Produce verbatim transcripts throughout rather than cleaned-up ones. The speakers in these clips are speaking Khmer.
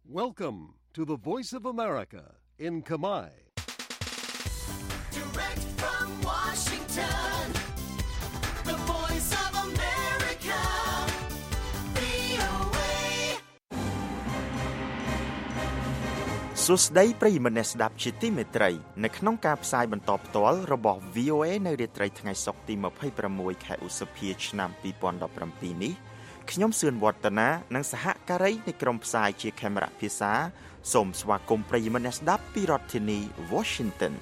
Welcome to the Voice of America in Khmer. Direct from Washington, the Voice of America, វី អូ เอសួស្តីប្រិយមិត្តអ្នកស្ដាប់ជាទីមេត្រីនៅក្នុងការផ្សាយបន្តផ្ទាល់របស់ វី អូ เอ នៅរាត្រីថ្ងៃសុក្រទីម្ភៃប្រាំមួយខែឧសភាឆ្នាំពីរពាន់ដប់ប្រាំពីរនេះខ្ញុំសឿនវឌ្ឍនានិងសហការីនៃក្រុមផ្សាយជាខេមរៈភាសាសូមស្វាគមន៍ប្រិយមិត្តអ្នកស្ដាប់ពីរដ្ឋធានី Washington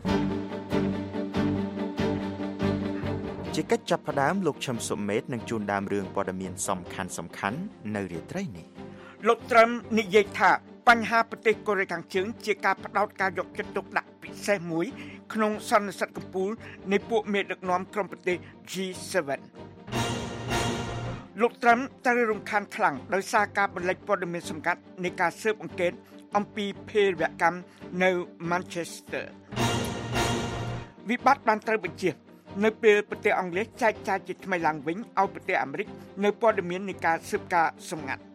ជាកិច្ចចាប់ផ្ដើមលោកឈឹមសុមេតនឹងជួនដើមរឿងព័ត៌មានសំខាន់សំខាន់នៅរាត្រីនេះលោកត្រឹមនិយាយថាបញ្ហាប្រទេសកូរ៉េខាងជើងជាការផ្ដោតការយកចិត្តទុកដាក់ពិសេសមួយក្នុងសន្និសីទកំពូលនៃពួកមេដឹកនាំក្រុមប្រទេស G សេវែន លោកត្រឹមត្រូវរំខានខ្លាំងដោយសារការបន្លិចព័ត៌មានសម្ងាត់នៃការស៊ើបអង្កេតអំពីភេរវកម្មនៅ Manchester វិបត្តិបានត្រូវបញ្ជានៅពេលប្រទេសអង់គ្លេសចែកចាយជាថ្មីឡើងវិញឲ្យប្រទេសអាមេរិកនៅព័ត៌មាននៃការស៊ើបការសម្ងាត់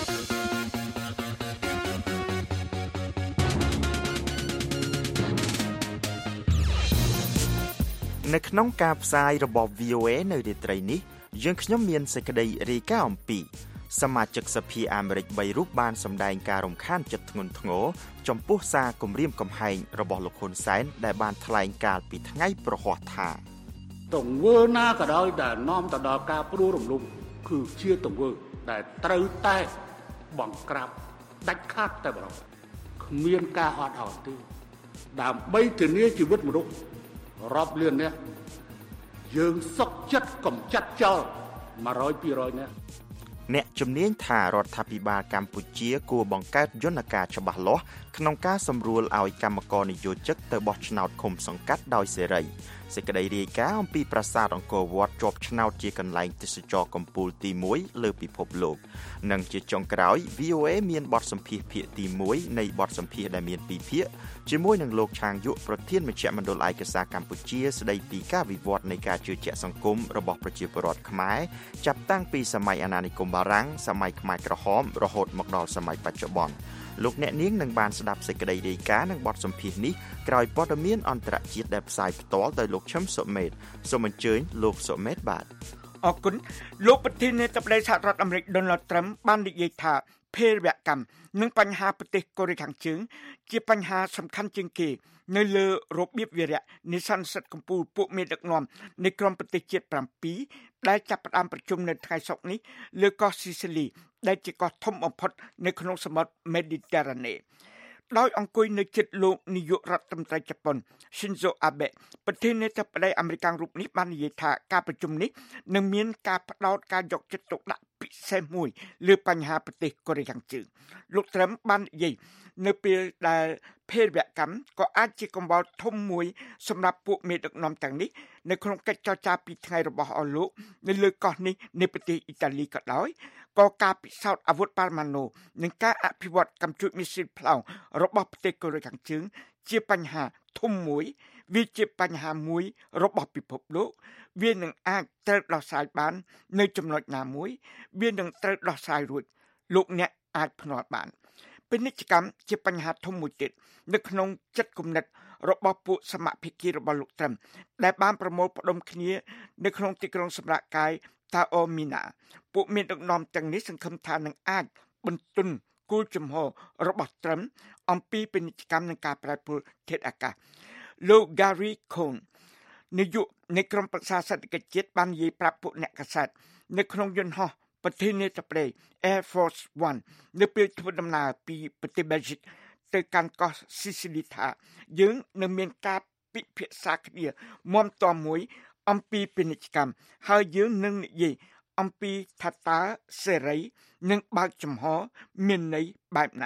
នៅក្នុងការផ្សាយរបស់ វី អូ เอ នៅរាត្រីនេះយើងខ្ញុំមានសេចក្តីរាយការណ៍អំពីសមាជិកសភាអាមេរិកបីរូបបានសម្ដែងការរំខានចិត្តធ្ងន់ធ្ងរចំពោះសារគំរាមកំហែងរបស់លោកហ៊ុនសែនដែលបានថ្លែងកាលពីថ្ងៃប្រហ័សថាទង្វើណាក៏ដោយដែលនាំទៅដល់ការព្រួរំលំគឺជាទង្វើដែលត្រូវតែបង្ក្រាបដាច់ខាតតែម្ដងគ្មានការអត់ឱនទេដើម្បីធានាជីវិតមនុស្សរាប់លាននាក់យើងសុខចិត្តកំចាត់ចោល មួយរយពីរយ នាក់អ្នកជំនាញថារដ្ឋាភិបាលកម្ពុជាគួរបង្កើតយន្តការច្បាស់លាស់ក្នុងការសម្រួលឲ្យកម្មករនិយោជិតទៅបោះឆ្នោតឃុំសង្កាត់ដោយសេរីសេចក្តីរាយការណ៍អំពីប្រាសាទអង្គរវត្តជាប់ឆ្នោតជាកន្លែងទេសចរកំពូលទីមួយលើពិភពលោកនិងជាចុងក្រោយ វី អូ เอ មានបទសម្ភាសន៍ភាគទីមួយនៃបទសម្ភាសន៍ដែលមានពីរភាគជាមួយនឹងលោកឆាងយុប្រធានមជ្ឈមណ្ឌលឯកសារកម្ពុជាស្ដីពីការវិវត្តនៃការជឿជាក់សង្គមរបស់ប្រជាពលរដ្ឋខ្មែរចាប់តាំងពីសម័យអាណានិគមបារាំងសម័យខ្មែរក្រហមរហូតមកដល់សម័យបច្ចុប្បន្នលោកអ្នកនាងនឹងបានស្ដាប់សេចក្តីរាយការណ៍និងបទសម្ភាសន៍នេះក្រោយព័ត៌មានអន្តរជាតិដែលផ្សាយផ្ទាល់ដោយលោកឈឹមសុមេតសូមអញ្ជើញលោកសុមេតបាទអរគុណលោកប្រធានាធិបតីសហរដ្ឋអាមេរិក Donald Trump បាននិយាយថាភេរវកម្មនិងបញ្ហាប្រទេសកូរ៉េខាងជើងជាបញ្ហាសំខាន់ជាងគេនៅលើរបៀបវារៈនៃសន្និសីទកំពូលពួកមេដឹកនាំនៃក្រុមប្រទេសជាតិប្រាំពីរដែលចាប់ផ្ដើមប្រជុំនៅថ្ងៃសុក្រនេះលើកោះស៊ីស៊ីលីដែលជាកោះធំបំផុតនៅក្នុងសមុទ្រ Mediterranean ដោយអង្គុយនៅជិតលោកនាយករដ្ឋមន្ត្រីជប៉ុន Shinzo Abe ប្រធានាធិបតីអាមេរិករូបនេះបាននិយាយថាការប្រជុំនេះនឹងមានការផ្ដោតការយកចិត្តទុកដាក់ពិសេសមួយលើបញ្ហាប្រទេសកូរ៉េខាងជើងលោកត្រឹមបាននិយាយនៅពេលដែលភេរវកម្មក៏អាចជាកង្វល់ធំមួយសម្រាប់ពួកមេដឹកនាំទាំងនេះនៅក្នុងកិច្ចចរចាពីរថ្ងៃរបស់អស់លោកនៅលើកោះនេះនៃប្រទេសអ៊ីតាលីក៏ដោយក៏ការពិសោធន៍អាវុធប៉ាល់ម៉ាណូនិងការអភិវឌ្ឍកាំជ្រួចមីស៊ីលផ្លោងរបស់ប្រទេសកូរ៉េខាងជើងជាបញ្ហាធំមួយវាជាបញ្ហាមួយរបស់ពិភពលោកវានឹងអាចត្រូវដោះស្រាយបាននៅចំណុចណាមួយវានឹងត្រូវដោះស្រាយរួចលោកអ្នកអាចភ្នាល់បានពាណិជ្ជកម្មជាបញ្ហាធំមួយទៀតនៅក្នុងចិត្តគំនិតរបស់ពួកសមាភិកីរបស់លោកត្រឹមដែលបានប្រមូលផ្ដុំគ្នានៅក្នុងទីក្រុងសម្រាប់កាយតាអូមីណាពួកមានដឹកនាំទាំងនេះសង្ឃឹមថានឹងអាចបន្ទន់គោលជំហររបស់ត្រឹមអំពីពាណិជ្ជកម្មនិងការប្រែប្រួលធាតុអាកាសលោក Gary Cohn នាយកនៃក្រុមប្រឹក្សាសេដ្ឋកិច្ចជាតិបាននិយាយប្រាប់ពួកអ្នកកាសែតនៅក្នុងយន្តហោះប្រធានាធិបតី Air Force One នៅពេលធ្វើដំណើរពីប្រទេស Belgium ទៅកាន់កោះ Sicily ថាយើងនឹងមានការពិភាក្សាគ្នាមាំទាំមួយអំពីពាណិជ្ជកម្មហើយយើងនឹងនិយាយអំពីថាតើសេរីនិងបើកចំហមានន័យបែបណា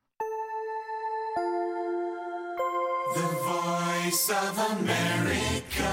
The Voice of America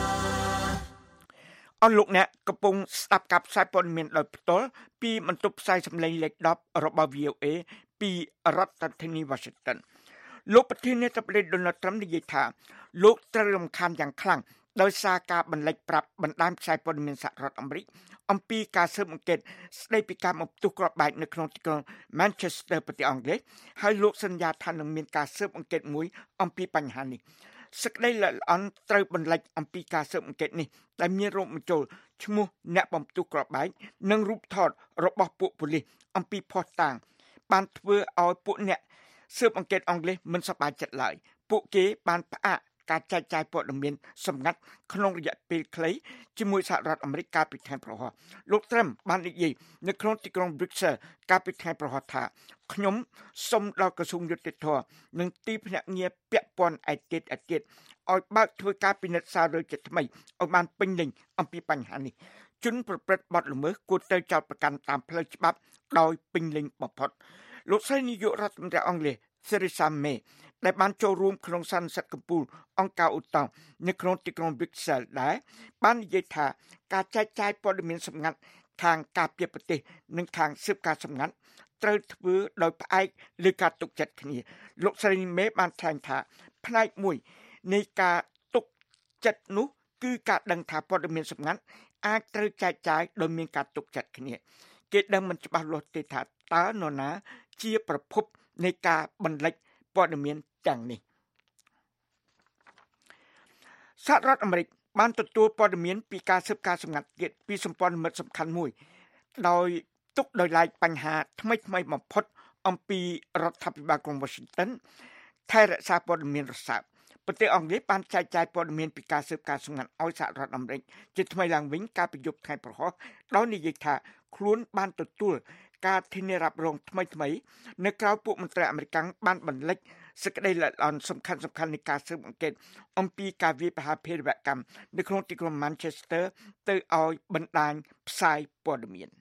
អស់លោកអ្នកកំពុងស្ដាប់ការផ្សាយព័ត៌មានដោយផ្ទាល់ពីបន្ទប់ផ្សាយសម្លេងលេខដប់របស់ វី អូ เอ ពីរដ្ឋធានី Washington លោកប្រធានាធិបតី Donald Trump និយាយថាលោកត្រូវរំខានយ៉ាងខ្លាំងដោយសារការបន្លិចប្រាប់បណ្ដាញផ្សាយព័ត៌មានសហរដ្ឋអាមេរិកអំពីការស៊ើបអង្កេតស្ដីពីការបំផ្ទុះគ្រាប់បែកនៅក្នុងទីក្រុង Manchester ប្រទេសអង់គ្លេសហើយលោកសន្យាថានឹងមានការស៊ើបអង្កេតមួយអំពីបញ្ហានេះសេចក្តីល្អិតល្អន់ត្រូវបន្លិចអំពីការស៊ើបអង្កេតនេះដែលមានរួមបញ្ចូលឈ្មោះអ្នកបំផ្ទុះគ្រាប់បែកនិងរូបថតរបស់ពួកប៉ូលីសអំពីភស្តុតាងបានធ្វើឲ្យពួកអ្នកស៊ើបអង្កេតអង់គ្លេសមិនសប្បាយចិត្តឡើយពួកគេបានផ្អាកការចែកចាយព័ត៌មានសម្ងាត់ក្នុងរយៈពេលខ្លីជាមួយសហរដ្ឋអាមេរិកកាលពីថ្ងៃប្រហ័សលោកត្រឹមបាននិយាយនៅក្នុងទីក្រុង Brussels កាលពីថ្ងៃប្រហ័សថាខ្ញុំសូមដល់ក្រសួងយុតិធម៌និងទីភ្នាក់ងារពាក់ព័ន្ធឯទៀតឯទៀតឲ្យបើកធ្វើការពិនិត្យសារលើចិត្តថ្មីឲ្យបានពេញលេញអំពីបញ្ហានេះជនប្រព្រឹត្តបទល្មើសគួរត្រូវចោទប្រកាន់តាមផ្លូវច្បាប់ដោយពេញលេញបំផុតលោកស្រីនាយករដ្ឋមន្ត្រីអង់គ្លេស Theresa May ដែលបានចូលរួមក្នុងសន្និសីទកំពូលអង្គការអូតាំងនៅក្នុងទីក្រុង Brussels ដែរបាននិយាយថាការចែកចាយព័ត៌មានសម្ងាត់ខាងការពារប្រទេសនិងខាងស៊ើបការសម្ងាត់ត្រូវធ្វើដោយផ្អែកលើការទុកចិត្តគ្នាលោកស្រីមេបានថ្លែងថាផ្នែកមួយនៃការទុកចិត្តនោះគឺការដឹងថាព័ត៌មានសម្ងាត់អាចត្រូវចែកចាយដោយមានការទុកចិត្តគ្នាគេដឹងមិនច្បាស់លាស់ទេថាតើនរណាជាប្រភពនៃការបន្លិចព័ត៌មានទាំងនេះសហរដ្ឋអាមេរិកបានទទួលព័ត៌មានពីការស៊ើបការសម្ងាត់ទៀតពីសម្ព័ន្ធមិត្តសំខាន់មួយដោយទុកដោយឡែកបញ្ហាថ្មីថ្មីបំផុតអំពីរដ្ឋាភិបាលក្រុង Washington ថែរក្សាព័ត៌មានរសើបប្រទេសអង់គ្លេសបានចែកចាយព័ត៌មានពីការស៊ើបការសម្ងាត់ឲ្យសហរដ្ឋអាមេរិកជាថ្មីឡើងវិញកាលពីយប់ថ្ងៃប្រហ័សដោយនិយាយថាខ្លួនបានទទួលការធានារ៉ាប់រងថ្មីថ្មីនៅក្រៅពួកមន្ត្រីអាមេរិកបានបន្លិចសេចក្តីល្អិតល្អន់សំខាន់សំខាន់នៃការស៊ើបអង្កេតអំពីការវាយប្រហារភេរវកម្មនៅក្នុងទីក្រុង Manchester ទៅឲ្យបណ្ដាញផ្សាយព័ត៌មាន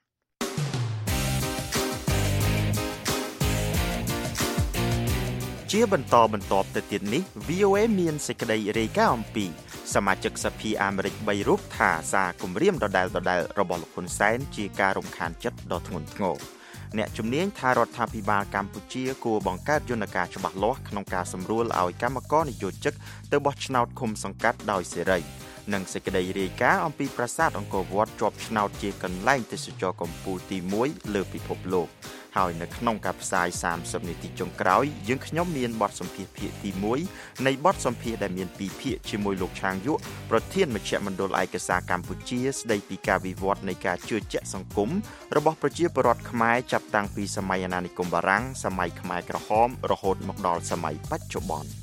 ជាបន្តបន្ទាប់ទៅទៀតនេះ វី អូ เอ មានសេចក្តីរាយការណ៍អំពីសមាជិកសភាអាមេរិកបីរូបថាសារគម្រាមដដែលដដែលរបស់លោកហ៊ុនសែនជាការរំខានចិត្តដ៏ធ្ងន់ធ្ងរអ្នកជំនាញថារដ្ឋាភិបាលកម្ពុជាគួរបង្កើតយន្តការច្បាស់លាស់ក្នុងការសម្រួលឲ្យគណៈកម្មការនយោជិកទៅបោះឆ្នោតឃុំសង្កាត់ដោយសេរីនិងសេចក្តីរាយការណ៍អំពីប្រាសាទអង្គរវត្តជាប់ឆ្នោតជាកន្លែងទេសចរកំពូលទីមួយលើពិភពលោកហើយនៅក្នុងការផ្សាយសាមសិបនាទីចុងក្រោយយើងខ្ញុំមានបទសម្ភាសន៍ភាគទីមួយនៃបទសម្ភាសន៍ដែលមានពីរភាគជាមួយលោកឆាងយុប្រធានមជ្ឈមណ្ឌលឯកសារកម្ពុជាស្ដីពីការវិវត្តនៃការជឿជាក់សង្គមរបស់ប្រជាពលរដ្ឋខ្មែរចាប់តាំងពីសម័យអាណានិគមបារាំងសម័យខ្មែរក្រហមរហូតមកដល់សម័យបច្ចុប្បន្ន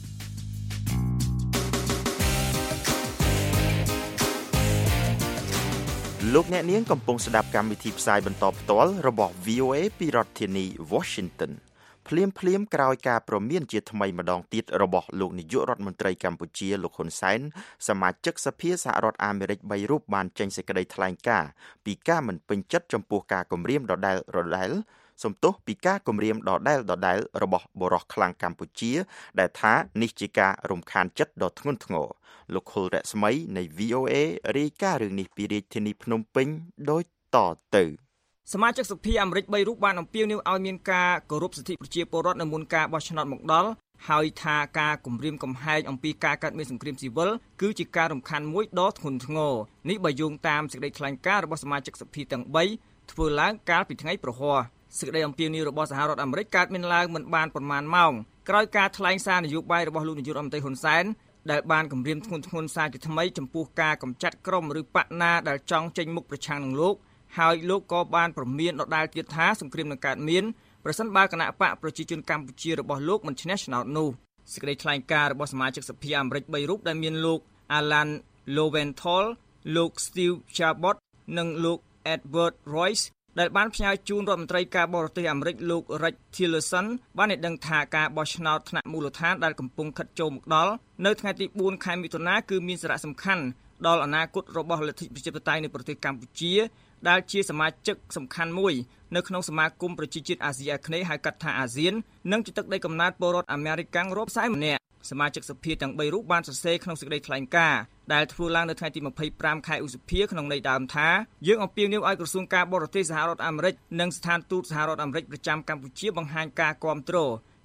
លោកអ្នកនាងកំពុងស្ដាប់កម្មវិធីផ្សាយបន្តផ្ទាល់របស់ វី អូ เอ ពីរដ្ឋធានី Washington ភ្លាមភ្លាមក្រោយការព្រមានជាថ្មីម្ដងទៀតរបស់លោកនាយករដ្ឋមន្ត្រីកម្ពុជាលោកហ៊ុនសែនសមាជិកសភាសហរដ្ឋអាមេរិកបីរូបបានចេញសេចក្តីថ្លែងការណ៍ពីការមិនពេញចិត្តចំពោះការគំរាមដដែលដដែលសំទោសពីការគំរាមដដែលដដែលរបស់បរិសុទ្ធខ្លាំងកម្ពុជាដែលថានេះជាការរំខានចិត្តដ៏ធ្ងន់ធ្ងរលោកខុលរស្មីនៃ វី អូ เอ រាយការណ៍រឿងនេះពីរាជធានីភ្នំពេញដូចតទៅសមាជិកសភាអាមេរិកបីរូបបានអំពាវនាវឲ្យមានការគោរពសិទ្ធិប្រជាពលរដ្ឋនៅមុនការបោះឆ្នោតមកដល់ហើយថាការគំរាមកំហែងអំពីការកើតមានសង្គ្រាមស៊ីវិលគឺជាការរំខានមួយដ៏ធ្ងន់ធ្ងរនេះបើយោងតាមសេចក្តីថ្លែងការណ៍របស់សមាជិកសភាទាំងបីធ្វើឡើងកាលពីថ្ងៃប្រហ័សសេចក្តីអំពាវនាវរបស់សហរដ្ឋអាមេរិកកើតមានឡើងមិនបានប្រមាណម៉ោងក្រោយការថ្លែងសារនយោបាយរបស់លោកនាយករដ្ឋមន្ត្រីហ៊ុនសែនដែលបានគម្រាមធ្ងន់ធ្ងរសារជាថ្មីចំពោះការកម្ចាត់ក្រុមឬបកណាដែលចង់ចេញមុខប្រឆាំងនឹងលោកហើយលោកក៏បានព្រមានដដែលទៀតថាសង្គ្រាមនឹងកើតមានប្រសិនបើគណៈបកប្រជាជនកម្ពុជារបស់លោកមិនឈ្នះឆ្នោតនោះសេចក្តីថ្លែងការណ៍របស់សមាជិកសភាអាមេរិកបីរូបដែលមានលោក Alan Lowenthal លោក Steve Chabot និងលោក Edward Royce ដែលបានផ្ញើជូនរដ្ឋមន្ត្រីការបរទេសអាមេរិកលោក Rex Tillerson បានឲ្យដឹងថាការបោះឆ្នោតថ្នាក់មូលដ្ឋានដែលកំពុងខិតចូលមកដល់នៅថ្ងៃទីបួនខែមិថុនាគឺមានសារៈសំខាន់ដល់អនាគតរបស់លទ្ធិប្រជាធិបតេយ្យនៃប្រទេសកម្ពុជាដែលជាសមាជិកសំខាន់មួយនៅក្នុងសមាគមប្រជាជាតិអាស៊ីអាគ្នេយ៍ហៅកាត់ថាអាស៊ាននិងជាទឹកដីកំណើតពលរដ្ឋអាមេរិករាប់សែនម្នាក់សមាជិកសភាទាំងបីរូបបានសរសេរក្នុងសេចក្តីថ្លែងការណ៍ដែលធ្វើឡើងនៅថ្ងៃទីម្ភៃប្រាំខែឧសភាក្នុងន័យដើមថាយើងអំពាវនាវឲ្យក្រសួងការបរទេសសហរដ្ឋអាមេរិកនិងស្ថានទូតសហរដ្ឋអាមេរិកប្រចាំកម្ពុជាបង្ហាញការគាំទ្រ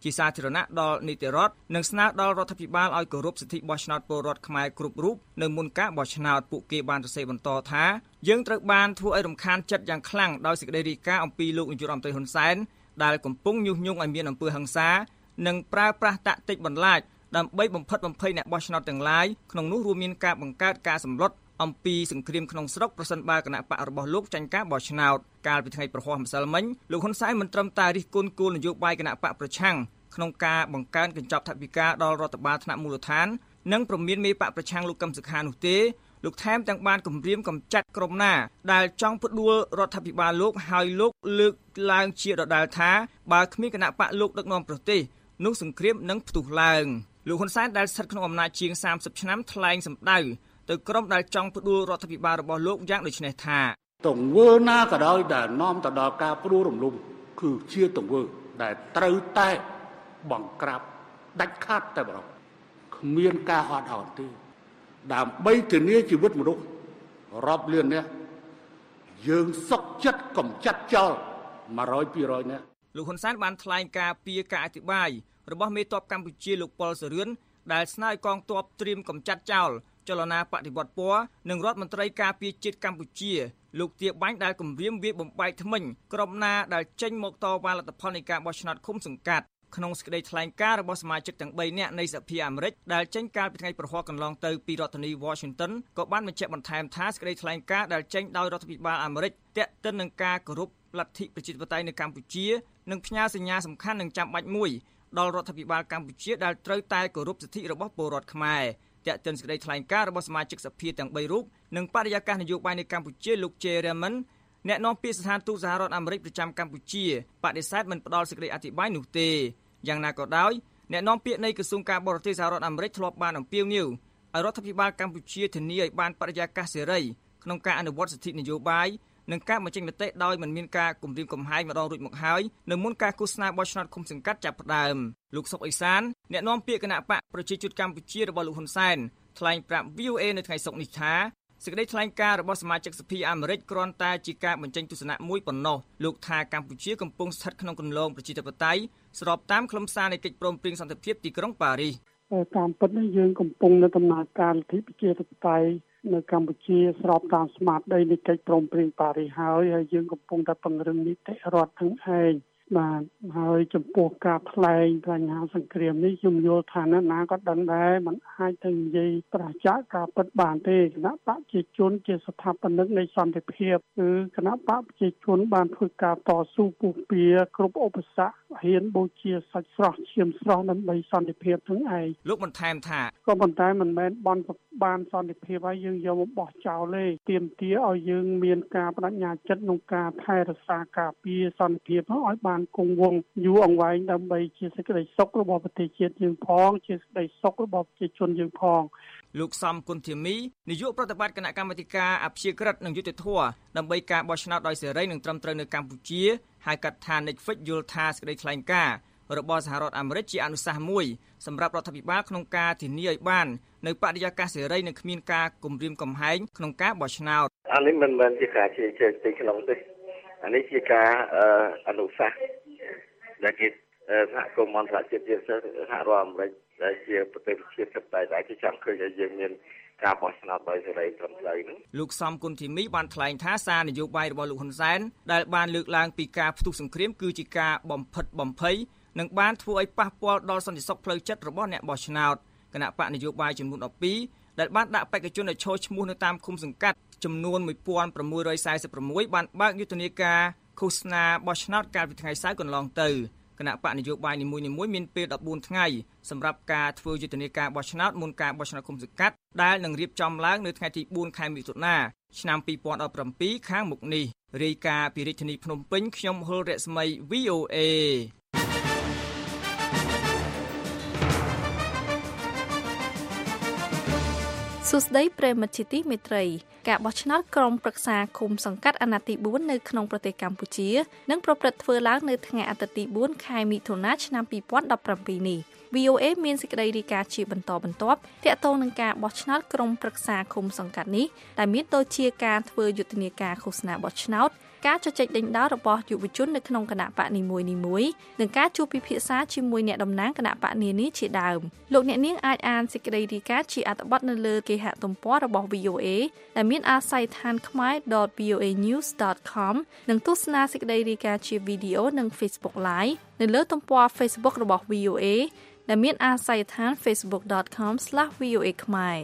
ជាសាធារណៈដល់នីតិរដ្ឋនិងស្នើដល់រដ្ឋាភិបាលឲ្យគោរពសិទ្ធិបោះឆ្នោតពលរដ្ឋខ្មែរគ្រប់រូបនៅមុនការបោះឆ្នោតពួកគេបានសរសេរបន្តថាយើងត្រូវបានធ្វើឲ្យរំខានចិត្តយ៉ាងខ្លាំងដោយសេចក្តីរាយការណ៍អំពីលោកនាយករដ្ឋមន្ត្រីហ៊ុនសែនដែលកំពុងញុះញង់ឲ្យមានអំពើហិង្សានិងប្រើប្រាស់តាក់ទិចបន្លាចដើម្បីបំផិតបំភ័យអ្នកបោះឆ្នោតទាំងឡាយក្នុងនោះរួមមានការបង្កើតការសម្លុតអំពីសង្គ្រាមក្នុងស្រុកប្រសិនបើគណៈបករបស់លោកចាញ់ការបោះឆ្នោតកាលពីថ្ងៃប្រហ័សម្សិលមិញលោកហ៊ុនសែនមិនត្រឹមតែរិះគន់គោលនយោបាយគណៈបកប្រឆាំងក្នុងការបង្កើនកញ្ចប់ថវិកាដល់រដ្ឋបាលថ្នាក់មូលដ្ឋាននិងប្រមានមេបកប្រឆាំងលោកកឹមសុខានោះទេលោកថែមទាំងបានគម្រាមកំចាត់ក្រុមណាដែលចង់ផ្ដួលរដ្ឋាភិបាលលោកហើយលោកលើកឡើងជាដដែលថាបើគ្មានគណៈបកលោកដឹកនាំប្រទេសនោះសង្គ្រាមនឹងផ្ទុះឡើងលោកហ៊ុនសែនដែលស្ថិតក្នុងអំណាចជាងសាមសិបឆ្នាំថ្លែងសម្ដៅទៅក្រុមដែលចង់ផ្ដួលរដ្ឋាភិបាលរបស់លោកយ៉ាងដូចនេះថាទង្វើណាក៏ដោយដែលនាំទៅដល់ការផ្ដួលរំលំគឺជាទង្វើដែលត្រូវតែបង្ក្រាបដាច់ខាតតែម្ដងគ្មានការអត់ឱនទេដើម្បីធានាជីវិតមនុស្សរាប់លាននាក់យើងសុខចិត្តកំចាត់ចោល មួយរយពីរយ នាក់លោកហ៊ុនសែនបានថ្លែងការពីការអធិប្បាយរបស់មេទ័ពកម្ពុជាលោកប៉ុលសរឿនដែលស្នើឲ្យកងទ័ពត្រៀមកំចាត់ចោលចលនាបដិវត្តពណ៌និងរដ្ឋមន្ត្រីការពារជាតិកម្ពុជាលោកទាបាញ់ដែលគម្រាមវាយបំបែកថ្មិញក្រុមណាដែលចេញមកតវ៉ាលទ្ធផលនៃការបោះឆ្នោតឃុំសង្កាត់ក្នុងសេចក្តីថ្លែងការណ៍របស់សមាជិកទាំងបីនាក់នៃសភាអាមេរិកដែលចេញកាលពីថ្ងៃប្រហ័សកន្លងទៅពីរដ្ឋធានី Washington ក៏បានបញ្ជាក់បន្ថែមថាសេចក្តីថ្លែងការណ៍ដែលចេញដោយរដ្ឋាភិបាលអាមេរិកទាក់ទិននឹងការគោរពលទ្ធិប្រជាធិបតេយ្យនៅកម្ពុជានិងផ្ញើសញ្ញាសំខាន់និងចាំបាច់មួយដល់រដ្ឋាភិបាលកម្ពុជាដែលត្រូវតែគោរពសិទ្ធិរបស់ពលរដ្ឋខ្មែរទាក់ទិនសេចក្តីថ្លែងការណ៍របស់សមាជិកសភាទាំងបីរូបនិងបរិយាកាសនយោបាយនៅកម្ពុជាលោក Jay Raymond អ្នកនាំពាក្យស្ថានទូតសហរដ្ឋអាមេរិកប្រចាំកម្ពុជាបដិសេធមិនផ្ដល់សេចក្តីអធិប្បាយនោះទេយ៉ាងណាក៏ដោយអ្នកនាំពាក្យនៃក្រសួងការបរទេសសហរដ្ឋអាមេរិកធ្លាប់បានអំពាវនាវឲ្យរដ្ឋាភិបាលកម្ពុជាធានាឲ្យបានបរិយាកាសសេរីក្នុងការអនុវត្តសិទ្ធិនយោបាយនិងការបញ្ចេញមតិដោយមិនមានការគំរាមកំហែងម្ដងរួចមកហើយនៅមុនការឃោសនាបោះឆ្នោតឃុំសង្កាត់ចាប់ផ្ដើមលោកសុកអេសានអ្នកនាំពាក្យគណៈបកប្រជាជនកម្ពុជារបស់លោកហ៊ុនសែនថ្លែងប្រាប់ V O A នៅថ្ងៃសុក្រនេះថាសេចក្តីថ្លែងការណ៍របស់សមាជិកសភាអាមេរិកគ្រាន់តែជាការបញ្ចេញទស្សនៈមួយប៉ុណ្ណោះលោកថាកម្ពុជាកំពុងស្ថិតក្នុងគន្លងប្រជាធិបតេយ្យស្របតាមខ្លឹមសារនៃកិច្ចព្រមព្រៀងសន្តិភាពទីក្រុងប៉ារីសតាមពិតនេះយើងកំពុងនៅដំណើរការលទ្ធិប្រជាធិបតេយ្យនៅកម្ពុជាស្របតាមស្មារតីនៃកិច្ចព្រមព្រៀងប៉ារីសហើយហើយយើងកំពុងតែពង្រឹងនីតិរដ្ឋទាំងឯងបាទហើយចំពោះការថ្លែងបញ្ហាសង្គ្រាមនេះខ្ញុំយល់ថាណាណាក៏ដឹងដែរมันអាចទៅនិយាយប្រជាការពិតបានទេគណៈបកប្រជាជនជាស្ថាបនិកនៃសន្តិភាពគឺគណៈបកប្រជាជនបានធ្វើការតស៊ូពុះពៀគ្រប់ឧបសគ្គហ៊ានបូជាសាច់ស្រស់ឈាមស្រស់ដើម្បីសន្តិភាពទាំងឯងលោកបន្ថែមថាក៏ប៉ុន្តែមិនមែនបនបានសន្តិភាពហើយយើងយកមកបោះចោលទេទាមទារឲ្យយើងមានការបដិញ្ញាចិត្តក្នុងការថែរក្សាការពារសន្តិភាពឲ្យបានគង់វង្សយូរអង្វែងដើម្បីជាសេចក្តីសុខរបស់ប្រទេសជាតិយើងផងជាសេចក្តីសុខរបស់ប្រជាជនយើងផងលោកសំគុណធីមីនាយកប្រតិបត្តិគណៈកម្មាធិការអព្យាក្រឹតនិងយុត្តិធម៌ដើម្បីការបោះឆ្នោតដោយសេរីនិងត្រឹមត្រូវនៅកម្ពុជាហៅកាត់ថា Netflix យល់ថាសេចក្តីថ្លែងការណ៍របស់សហរដ្ឋអាមេរិកជាអនុសាសន៍មួយសម្រាប់រដ្ឋាភិបាលក្នុងការធានាឲ្យបាននៅបរិយាកាសសេរីនិងគ្មានការគំរាមកំហែងក្នុងការបោះឆ្នោតអានេះមិនមែនជាការជឿជឿពីក្នុងទេអានេះជាការអនុសាសន៍ដែលគេសហគមន៍អន្តរជាតិជាសហរដ្ឋអាមេរិកដែលជាប្រទេសជាតិសព្វតែគេចង់ឃើញឲ្យយើងមានការបោះឆ្នោតដោយសេរីត្រឹមត្រូវហ្នឹងលោកសំគុណធីមីបានថ្លែងថាសារនយោបាយរបស់លោកហ៊ុនសែនដែលបានលើកឡើងពីការផ្ទុះសង្គ្រាមគឺជាការបំផិតបំភ័យនិងបានធ្វើឲ្យប៉ះពាល់ដល់សន្តិសុខផ្លូវចិត្តរបស់អ្នកបោះឆ្នោតគណៈបកនយោបាយចំនួនដប់ពីរដែលបានដាក់បេក្ខជនឲ្យឈរឈ្មោះនៅតាមឃុំសង្កាត់ចំនួនmột nghìn sáu trăm bốn mươi sáuបានបើកយុទ្ធនាការឃោសនាបោះឆ្នោតកាលពីថ្ងៃសៅរ៍កន្លងទៅគណៈបកនយោបាយនីមួយៗមានពេលដប់បួនថ្ងៃសម្រាប់ការធ្វើយុទ្ធនាការបោះឆ្នោតមុនការបោះឆ្នោតឃុំសង្កាត់ដែលនឹងរៀបចំឡើងនៅថ្ងៃទីបួនខែមិថុនាឆ្នាំពីរពាន់ដប់ប្រាំពីរខាងមុខនេះរាយការណ៍ពីរាជធានីភ្នំពេញខ្ញុំហុលរស្មី V O A សួស្តីប្រិមត្តជាទីមេត្រីការបោះឆ្នោតក្រុមប្រឹក្សាឃុំសង្កាត់អាណត្តិទីបួននៅក្នុងប្រទេសកម្ពុជានឹងប្រព្រឹត្តធ្វើឡើងនៅថ្ងៃអាទិត្យទីបួនខែមិថុនាឆ្នាំពីរពាន់ដប់ប្រាំពីរនេះ V O A មានសេចក្តីរាយការណ៍ជាបន្តបន្ទាប់ទាក់ទងនឹងការបោះឆ្នោតក្រុមប្រឹក្សាឃុំសង្កាត់នេះដែលមានដូចជាការធ្វើយុទ្ធនាការឃោសនាបោះឆ្នោតការជជែកដេញដោលរបស់យុវជននៅក្នុងគណៈបកនីមួយៗនិងការជួបពិភាក្សាជាមួយអ្នកតំណាងគណៈបកនានាជាដើមលោកអ្នកនាងអាចអានសេចក្តីរាយការណ៍ជាអត្ថបទនៅលើគេហទំព័ររបស់ វី អូ អេ ដែលមានអាស័យដ្ឋាន khmae dot v o a news dot com និងទស្សនាសេចក្តីរាយការណ៍ជាវីដេអូនិង Facebook Live នៅលើទំព័រ Facebook របស់ វី អូ អេ ដែលមានអាស័យដ្ឋាន facebook dot com slash v o a khmae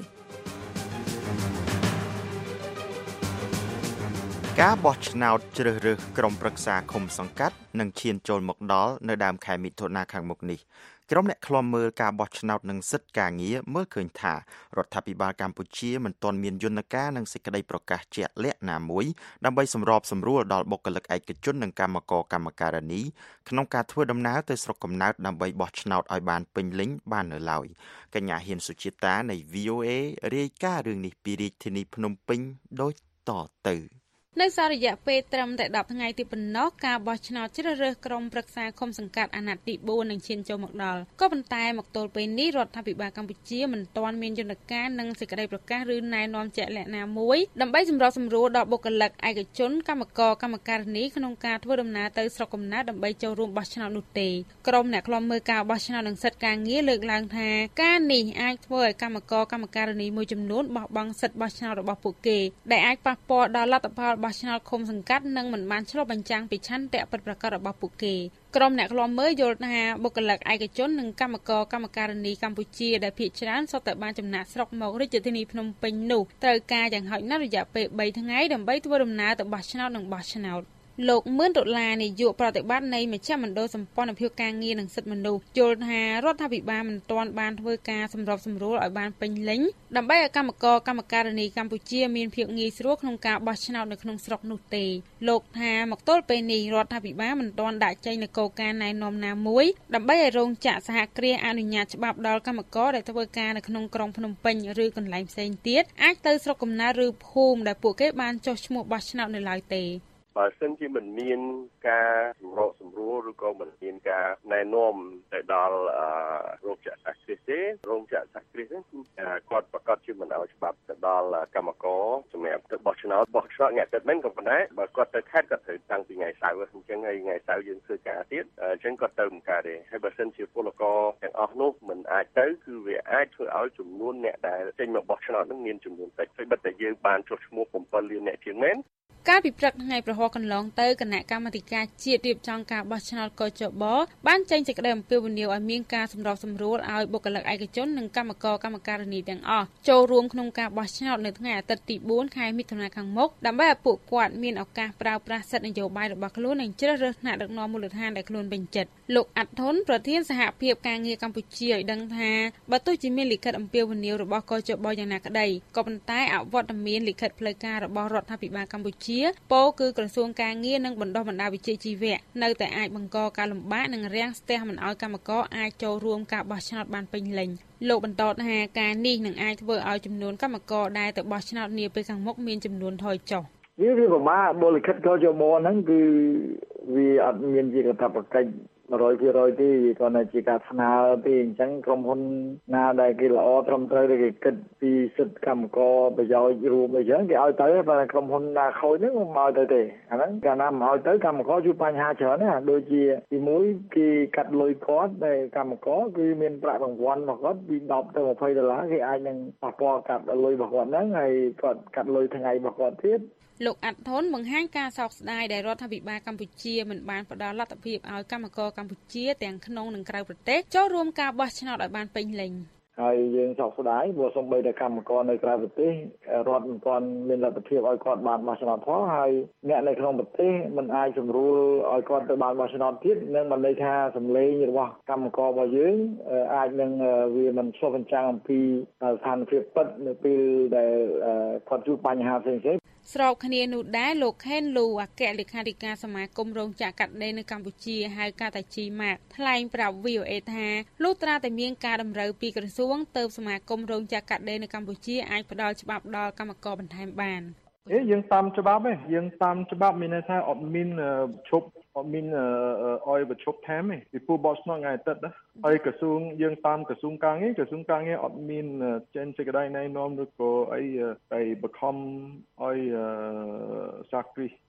ការបោះឆ្នោតជ្រើសរើសក្រុមប្រឹក្សាឃុំសង្កាត់នឹងឈានចូលមកដល់នៅដើមខែមិថុនាខាងមុខនេះក្រុមអ្នកឃ្លាំមើលការបោះឆ្នោតនឹងសិទ្ធិការងារមើលឃើញថារដ្ឋាភិបាលកម្ពុជាមិនទាន់មានយន្តការនិងសេចក្តីប្រកាសជាក់លាក់ណាមួយដើម្បីសម្របសម្រួលដល់បុគ្គលិកឯកជននិងកម្មករកម្មការិនីក្នុងការធ្វើដំណើរទៅស្រុកកំណើតដើម្បីបោះឆ្នោតឲ្យបានពេញលេញបាននៅឡើយកញ្ញាហ៊ានសុជាតានៃ វី អូ អេ រាយការណ៍រឿងនេះពីរាជធានីភ្នំពេញដូចតទៅនៅសារៈយៈពេលត្រឹមតែដប់ថ្ងៃទីប៉ុណ្ណោះការបោះឆ្នោតជ្រើសរើសក្រុមប្រឹក្សាឃុំសង្កាត់អាណត្តិទីបួននឹងឈានចូលមកដល់ក៏ប៉ុន្តែមកទល់ពេលនេះរដ្ឋាភិបាលកម្ពុជាមិនទាន់មានយន្តការនិងសេចក្តីប្រកាសឬណែនាំជាក់លាក់ណាមួយដើម្បីសម្របសម្រួលដល់បុគ្គលិកឯកជនកម្មករកម្មការិនីក្នុងការធ្វើដំណើរទៅស្រុកកំណើតដើម្បីចូលរួមបោះឆ្នោតនោះទេក្រុមអ្នកឃ្លាំមើលការបោះឆ្នោតនិងសិទ្ធិការងារលើកឡើងថាការនេះអាចធ្វើឲ្យកម្មករកម្មការិនីមួយចំនួនបោះបង់សិទ្ធិបោះឆ្នោតរបស់ពួកគេដែលអាចប៉ះពាល់ដល់លទ្ធផលបោះឆ្នោតឃុំសង្កាត់និងមិនបានឆ្លុះបញ្ចាំងពីឆន្ទៈពិតប្រាកដរបស់ពួកគេក្រុមអ្នកឃ្លាំមើលយល់ថាបុគ្គលិកឯកជននិងកម្មករកម្មការិនីកម្ពុជាដែលភាគច្រើនសុទ្ធតែបានចំណាក់ស្រុកមករាជធានីភ្នំពេញនោះត្រូវការយ៉ាងហោចណាស់រយៈពេលបីថ្ងៃដើម្បីធ្វើដំណើរទៅបោះឆ្នោតនិងបោះឆ្នោតលោកមឿនដុល្លារនាយកប្រតិបត្តិនៃមជ្ឈមណ្ឌលសម្ព័ន្ធភាពការងារនិងសិទ្ធិមនុស្សយល់ថារដ្ឋាភិបាលមិនទាន់បានធ្វើការសម្របសម្រួលឲ្យបានពេញលេញដើម្បីឲ្យកម្មករកម្មការិនីកម្ពុជាមានភាពងាយស្រួលក្នុងការបោះឆ្នោតនៅក្នុងស្រុកនោះទេលោកថាមកទល់ពេលនេះរដ្ឋាភិបាលមិនទាន់ដាក់ចេញនូវគោលការណ៍ណែនាំណាមួយដើម្បីឲ្យរោងចក្រសហគ្រាសអនុញ្ញាតច្បាប់ដល់កម្មករដែលធ្វើការនៅក្នុងក្រុងភ្នំពេញឬកន្លែងផ្សេងទៀតអាចទៅស្រុកកំណើតឬភូមិដែលពួកគេបានចុះឈ្មោះបោះឆ្នោតនៅឡើយទេបើសិនជាមិនមានការសម្របសម្រួលឬក៏មិនមានការណែនាំទៅដល់រោងចក្រសហគ្រាសទេរោងចក្រសហគ្រាសហ្នឹងគាត់ប្រកាសជាមិនឲ្យច្បាប់ទៅដល់កម្មករសម្រាប់ទៅបោះឆ្នោតបោះឆ្នោតងាក់ទឹកមិនក៏ប៉ុន្តែបើគាត់ទៅខេត្តគាត់ត្រូវតាំងពីថ្ងៃសៅរ៍អញ្ចឹងហើយថ្ងៃសៅរ៍យើងធ្វើការទៀតអញ្ចឹងគាត់ទៅមិនកើតទេហើយបើសិនជាពលករទាំងអស់នោះមិនអាចទៅគឺវាអាចធ្វើឲ្យចំនួនអ្នកដែលចេញមកបោះឆ្នោតហ្នឹងមានចំនួនតិចហើយបើតែយើងបានចុះឈ្មោះbảyលានអ្នកជាងមែនការពិព្រឹកថ្ងៃប្រហោះកន្លងទៅគណៈកម្មាធិការជាតិរៀបចំការបោះឆ្នោតកោចបបានចេញសេចក្តីអំពាវនាវឲ្យមានការសម្របសម្រួលឲ្យបុគ្គលិកឯកជននិងកម្មករកម្មការិនីទាំងអស់ចូលរួមក្នុងការបោះឆ្នោតនៅថ្ងៃអាទិត្យទីបួនខែមិថុនាខាងមុខដើម្បីឲ្យពួកគាត់មានឱកាសប្រើប្រាស់សិទ្ធិនយោបាយរបស់ខ្លួននិងជ្រើសរើសថ្នាក់ដឹកនាំមូលដ្ឋានដែលខ្លួនពេញចិត្តលោកអាត់ធុនប្រធានសហភាពការងារកម្ពុជាឲ្យដឹងថាបើទោះជាមានលិខិតអំពាវនាវរបស់កោចបយ៉ាងណាក្តីក៏ប៉ុន្តែអវត្តមានលិខិតផ្លូវការរបស់រដ្ឋាភិបាលកម្ពុជាពោលគឺក្រសួងការងារនិងបណ្ដុះបណ្ដាលវិជ្ជាជីវៈនៅតែអាចបង្កការលំបាកនិងរាំងស្ទះមិនឲ្យកម្មករអាចចូលរួមការបោះឆ្នោតបានពេញលេញលោកបន្តថាការនេះនឹងអាចធ្វើឲ្យចំនួនកម្មករដែលទៅបោះឆ្នោតនាពេលខាងមុខមានចំនួនថយចុះវាវាពិបាកបលិខិតកោចបហ្នឹងគឺវាអត់មានជាកាតព្វកិច្ចmột trăm phần trăm ទេគាត់នៅជាការស្នើទេអញ្ចឹងក្រុមហ៊ុនណាដែលគេល្អត្រឹមត្រូវគេគិតពីសិទ្ធិកម្មករប្រយោជន៍រួមអីចឹងគេឲ្យទៅតែក្រុមហ៊ុនណាខូចហ្នឹងមិនឲ្យទៅទេអាហ្នឹងកាលណាមិនឲ្យទៅកម្មករជួបបញ្ហាច្រើនណាដូចជាទីមួយគេកាត់លុយគាត់ដែលកម្មករគឺមានប្រាក់រង្វាន់របស់គាត់ពីដប់ទៅยี่สิบដុល្លារគេអាចនឹងប៉ះពាល់កាត់លុយរបស់គាត់ហ្នឹងហើយគាត់កាត់លុយថ្ងៃរបស់គាត់ទៀតលោកអាត់ធុនបង្ហាញការសោកស្ដាយដែលរដ្ឋាភិបាលកម្ពុជាមិនបានផ្ដល់លទ្ធភាពឲ្យកម្មករកម្ពុជាទាំងក្នុងនិងក្រៅប្រទេសចូលរួមការបោះឆ្នោតឲ្យបានពេញលេញហើយយើងសោកស្ដាយព្រោះសូម្បីតែកម្មករនៅក្រៅប្រទេសរដ្ឋមិនទាន់មានលទ្ធភាពឲ្យគាត់បានបោះឆ្នោតផងហើយអ្នកនៅក្នុងប្រទេសមិនអាចសម្រួលឲ្យគាត់ទៅបានបោះឆ្នោតទៀតនឹងមិនន័យថាសម្លេងរបស់កម្មកររបស់យើងអាចនឹងវាមិនឆ្លុះបញ្ចាំងអំពីស្ថានភាពពិតនៅពេលដែលគាត់ជួបបញ្ហាផ្សេងៗស្របគ្នានោះដែរលោកខេនលូអគ្គលេខាធិការសមាគមរោងចក្រកាត់ដេរនៅកម្ពុជាហៅកាត់តាជីម៉ាកថ្លែងប្រាប់ វី អូ អេ ថាលុះត្រាតែមានការតម្រូវពីក្រសួងទៅសមាគមរោងចក្រកាត់ដេរនៅកម្ពុជាអាចផ្ដល់ច្បាប់ដល់កម្មករបន្ថែមបានអេយើងតាមច្បាប់ទេយើងតាមច្បាប់មានន័យថាអត់មានឈប់អត់មានអយបញ្ឈប់ថែមទេពីពូបោះឆ្នោតថ្ងៃអាទិត្យណាហើយក្រសួងយើងតាមក្រសួងការងារក្រសួងការងារអត់មានចេញសេចក្តីណែនាំឬក៏អីតែបខំអយសាគ្រី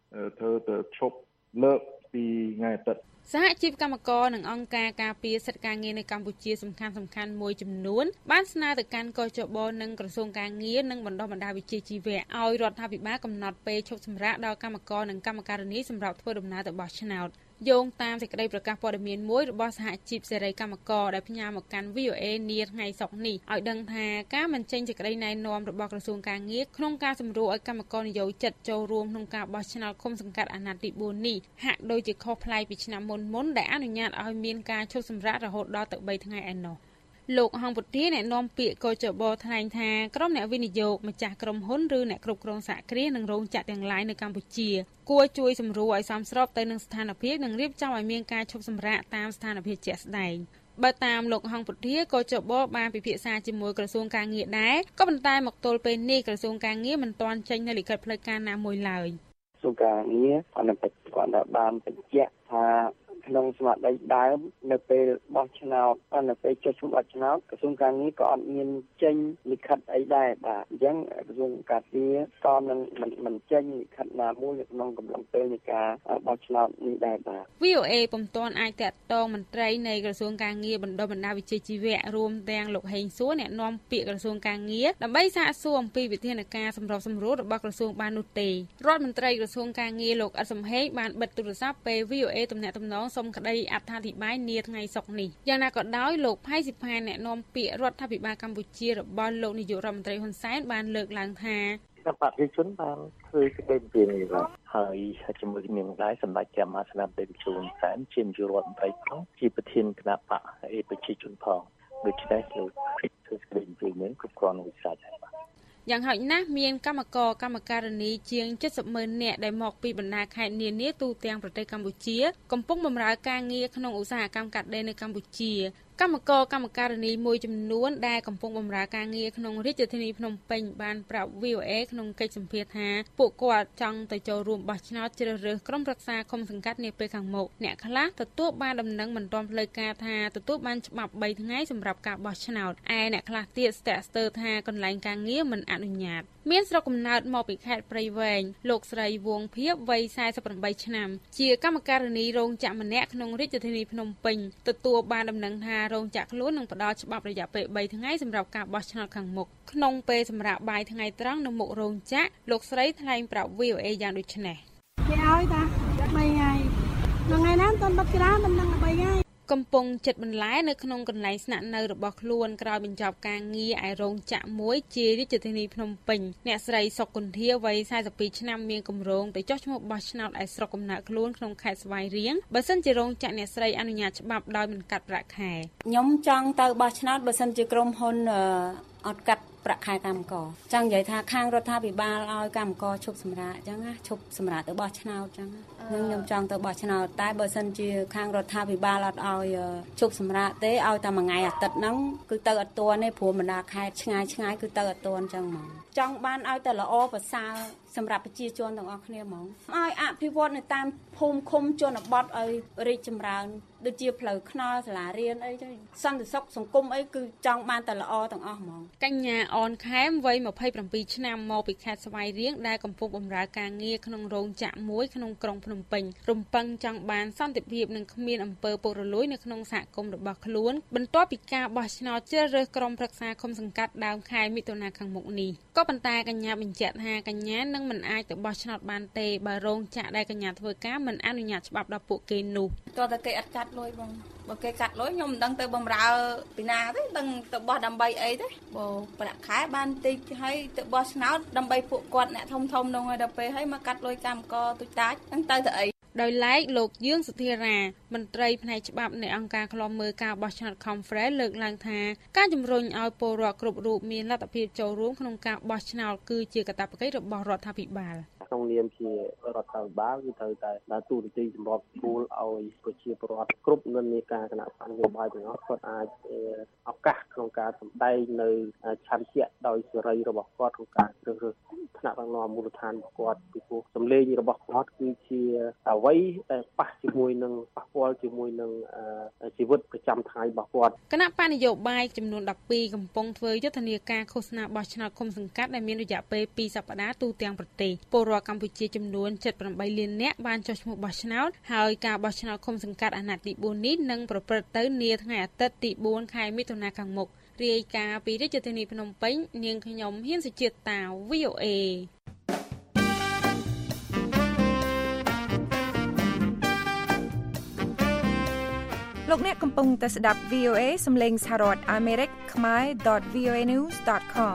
ធ្វើទៅឈប់លើកពីថ្ងៃអាទិត្យសហជីពកម្មករនិងអង្គការការពារសិទ្ធិការងារនៅកម្ពុជាសំខាន់សំខាន់មួយចំនួនបានស្នើទៅកាន់កោជបនិងក្រសួងការងារនិងបណ្ដុះបណ្ដាលវិជ្ជាជីវៈឲ្យរដ្ឋាភិបាលកំណត់ពេលឈប់សម្រាកដល់កម្មករនិងកម្មការិនីសម្រាប់ធ្វើដំណើរទៅបោះឆ្នោតយោងតាមសេចក្តីប្រកាសព័ត៌មានមួយរបស់សហជីពសេរីកម្មករដែលផ្ញើមកកាន់ វី អូ អេ នាថ្ងៃសុក្រនេះឲ្យដឹងថាការមិនចេញសេចក្តីណែនាំរបស់ក្រសួងការងារក្នុងការសម្រួលឲ្យកម្មករនិយោជិតចូលរួមក្នុងការបោះឆ្នោតឃុំសង្កាត់អាណត្តិទីបួននេះហាក់ដូចជាខុសប្លែកពីឆ្នាំមុនមុនដែលអនុញ្ញាតឲ្យមានការឈប់សម្រាករហូតដល់ទៅបីថ្ងៃឯណោះលោកហងពុធាអ្នកនាំពាក្យកោជបថ្លែងថាក្រុមអ្នកវិនិយោគម្ចាស់ក្រុមហ៊ុនឬអ្នកគ្រប់គ្រងសហគ្រាសនិងរោងចក្រទាំងឡាយនៅកម្ពុជាគួរជួយសម្រួលឲ្យសមស្របទៅនឹងស្ថានភាពនិងរៀបចំឲ្យមានការឈប់សម្រាកតាមស្ថានភាពជាក់ស្ដែងបើតាមលោកហងពុធាកោជបបានពិភាក្សាជាមួយក្រសួងការងារដែរក៏ប៉ុន្តែមកទល់ពេលនេះក្រសួងការងារមិនទាន់ចេញនូវលិខិតផ្លូវការណាមួយឡើយក្រសួងការងារអនុបត្តិគាត់បានបញ្ជាក់ថាក្នុងស្មារតីដើមនៅពេលបោះឆ្នោតនៅពេលចុះឈ្មោះបោះឆ្នោតក្រសួងការងារក៏អត់មានចេញលិខិតអីដែរបាទអញ្ចឹងក្រសួងការងារក៏នឹងមិនមិនចេញលិខិតណាមួយនៅក្នុងកំឡុងពេលនៃការបោះឆ្នោតនេះដែរបាទវី អូ អេ ពុំទាន់អាចតាក់ទងមន្ត្រីនៃក្រសួងការងារបណ្ដុះបណ្ដាលវិជ្ជាជីវៈរួមទាំងលោកហេងសួរអ្នកនាំពាក្យក្រសួងការងារដើម្បីសាកសួរអំពីវិធានការសម្របសម្រួលរបស់ក្រសួងបាននោះទេរដ្ឋមន្ត្រីក្រសួងការងារលោកអ៊ិតសំហេងបានបិទទូរស័ព្ទពេល វី អូ អេ ទំនាក់ទំនងសុំក្តីអត្ថាធិប្បាយនាថ្ងៃសុក្រនេះយ៉ាងណាក៏ដោយលោកផៃស៊ីផានអ្នកនាំពាក្យរដ្ឋាភិបាលកម្ពុជារបស់លោកនាយករដ្ឋមន្ត្រីហ៊ុនសែនបានលើកឡើងថាគណៈបព្វជិជនបានធ្វើសេចក្តីព្រៀងនេះហើយជាមួយគ្នានឹងដែរសម្ដេចព្រះមហាក្សត្រព្រះជន្មសែនជានាយករដ្ឋមន្ត្រីផងជាប្រធានគណៈបព្វប្រជាជនផងដូច្នេះលោកធ្វើសេចក្តីព្រៀងនេះគ្រប់គ្រាន់វិសាដែរយ៉ាងហោចណាស់មានកម្មករកម្មការិនីជាងเจ็ดสิบម៉ឺននាក់ដែលមកពីបណ្ដាខេត្តនានាទូទាំងប្រទេសកម្ពុជាកំពុងបម្រើការងារក្នុងឧស្សាហកម្មកាត់ដេរនៅកម្ពុជាកម្មករកម្មការិនីមួយចំនួនដែលកំពុងបម្រើការងារក្នុងរាជធានីភ្នំពេញបានប្រាប់ វី អូ អេ ក្នុងកិច្ចសម្ភាសន៍ថាពួកគាត់ចង់ទៅចូលរួមបោះឆ្នោតជ្រើសរើសក្រុមប្រឹក្សាឃុំសង្កាត់នាពេលខាងមុខអ្នកខ្លះទទួលបានដំណឹងមិនទាន់ផ្លូវការថាទទួលបានច្បាប់បីថ្ងៃសម្រាប់ការបោះឆ្នោតឯអ្នកខ្លះទៀតស្ទាក់ស្ទើរថាកន្លែងការងារមិនអនុញ្ញាតមានស្រុកកំណើតមកពីខេត្តព្រៃវែងលោកស្រីវងភៀបវ័យสี่สิบแปดឆ្នាំជាកម្មការិនីរោងចក្រម្នាក់ក្នុងរាជធានីភ្នំពេញទទួលបានដំណឹងថារោងចក្រខ្លួននឹងផ្ដល់ច្បាប់រយៈពេលបីថ្ងៃសម្រាប់ការបោះឆ្នោតខាងមុខក្នុងពេលសម្រាប់បាយថ្ងៃត្រង់នៅមុខរោងចក្រលោកស្រីថ្លែងប្រាប់ វី អូ អេ យ៉ាងដូចនេះគេឲ្យតាបីថ្ងៃថ្ងៃណាមិនទាន់បាត់ច្រើនដំណឹងបីថ្ងៃកំពុងចិត្តបន្លែនៅក្នុងកន្លែងស្នាក់នៅរបស់ខ្លួនក្រោយបញ្ចប់ការងារឯរោងចក្រមួយជារាជធានីភ្នំពេញអ្នកស្រីសុកគុន្ធាវ័យสี่สิบสองឆ្នាំមានគម្រោងទៅចុះឈ្មោះបោះឆ្នោតឯស្រុកកំណើតខ្លួនក្នុងខេត្តស្វាយរៀងបើសិនជារោងចក្រអ្នកស្រីអនុញ្ញាតច្បាប់ដោយមិនកាត់ប្រាក់ខែខ្ញុំចង់ទៅបោះឆ្នោតបើសិនជាក្រុមហ៊ុនអត់កាត់ប្រាក់ខែកម្មករចង់និយាយថាខាងរដ្ឋាភិបាលឲ្យកម្មករឈប់សម្រាកអញ្ចឹងណាឈប់សម្រាកទៅបោះឆ្នោតអញ្ចឹងនឹងខ្ញុំចង់ទៅបោះឆ្នោតតែបើសិនជាខាងរដ្ឋាភិបាលអត់ឲ្យឈប់សម្រាកទេឲ្យតែមួយថ្ងៃអាទិត្យហ្នឹងគឺទៅអត់ទាន់ទេព្រោះបណ្ដាខេត្តឆ្ងាយឆ្ងាយគឺទៅអត់ទាន់អញ្ចឹងហ្មងចង់បានឲ្យតែល្អប្រសើរសម្រាប់ប្រជាជនទាំងអស់គ្នាហ្មងឲ្យអភិវឌ្ឍនៅតាមភូមិឃុំជនបទឲ្យរីកចម្រើនដូចជាផ្លូវថ្នល់សាលារៀនអីចឹងសន្តិសុខសង្គមអីគឺចង់បានតែល្អទាំងអស់ហ្មងកញ្ញាអនខែមវ័យยี่สิบเจ็ดឆ្នាំមកពីខេត្តស្វាយរៀងដែលកំពុងបម្រើការងារក្នុងរោងចក្រមួយក្នុងក្រុងភ្នំពេញរំពឹងចង់បានសន្តិភាពនិងគ្មានអំពើពុករលួយនៅក្នុងសហគមន៍របស់ខ្លួនបន្ទាប់ពីការបោះឆ្នោតជ្រើសរើសក្រុមប្រឹក្សាឃុំសង្កាត់ដើមខែមិថុនាខាងមុខនេះក៏ប៉ុន្តែកញ្ញាបញ្ជាក់ថាកញ្ញានឹងមិនអាចទៅបោះឆ្នោតបានទេបើរោងចក្រដែលកញ្ញាធ្វើការមិនអនុញ្ញាតច្បាប់ដល់ពួកគេនោះតើតើគេអត់កាត់លុយបងបើគេកាត់លុយខ្ញុំមិនដឹងទៅបំរើពីណាទេដឹងទៅបោះដើម្បីអីទេបើប្រាក់ខែបានតិចហើយទៅបោះឆ្នោតដើម្បីពួកគាត់អ្នកធំធំនោះហើយដល់ពេលហើយមកកាត់លុយកម្មករទូចតាចហ្នឹងទៅទៅអីដោយឡែកលោកយឿងសុធារាមន្ត្រីផ្នែកច្បាប់នៃអង្គការឃ្លាំមើលការបោះឆ្នោត Conference លើកឡើងថាការជំរុញឲ្យពលរដ្ឋគ្រប់រូបមានលទ្ធភាពចូលរួមក្នុងការបោះឆ្នោតគឺជាកាតព្វកិច្ចរបស់រដ្ឋាភិបាលក្នុងនាមជារដ្ឋាភិបាលគឺត្រូវតែដើរតួនាទីសម្របសម្រួលឲ្យប្រជាពលរដ្ឋគ្រប់និន្នាការគណៈបកនយោបាយទាំងអស់គាត់អាចឱកាសក្នុងការសម្ដែងនៅឆន្ទៈដោយសេរីរបស់គាត់ក្នុងការជ្រើសរើសថ្នាក់ដឹកនាំមូលដ្ឋានរបស់គាត់ពីព្រោះសម្លេងរបស់គាត់គឺជាអ្វីដែលប៉ះជាមួយនឹងប៉ះពាល់ជាមួយនឹងជីវិតប្រចាំថ្ងៃរបស់គាត់គណៈបកនយោបាយចំនួនដប់ពីរកំពុងធ្វើយុទ្ធនាការឃោសនាបោះឆ្នោតឃុំសង្កាត់ដែលមានរយៈពេលពីរសប្តាហ៍ទូទាំងប្រទេសពលរដ្ឋករកម្ពុជាចំនួន 七mươi tám លាននាក់បានចុះឈ្មោះបោះឆ្នោតហើយការបោះឆ្នោតឃុំសង្កាត់អាណត្តិទីបួននេះនឹងប្រព្រឹត្តទៅនាថ្ងៃអាទិត្យទីបួនខែមិថុនាខាងមុខរាយការណ៍ពីរាជធានីភ្នំពេញនាងខ្ញុំហ៊ានសុជាតិតា វី អូ เอលោកអ្នកកំពុងតែស្ដាប់ វី អូ เอ សំឡេងសហរដ្ឋអាមេរិកខ្មែរ .វី អូ เอ news .com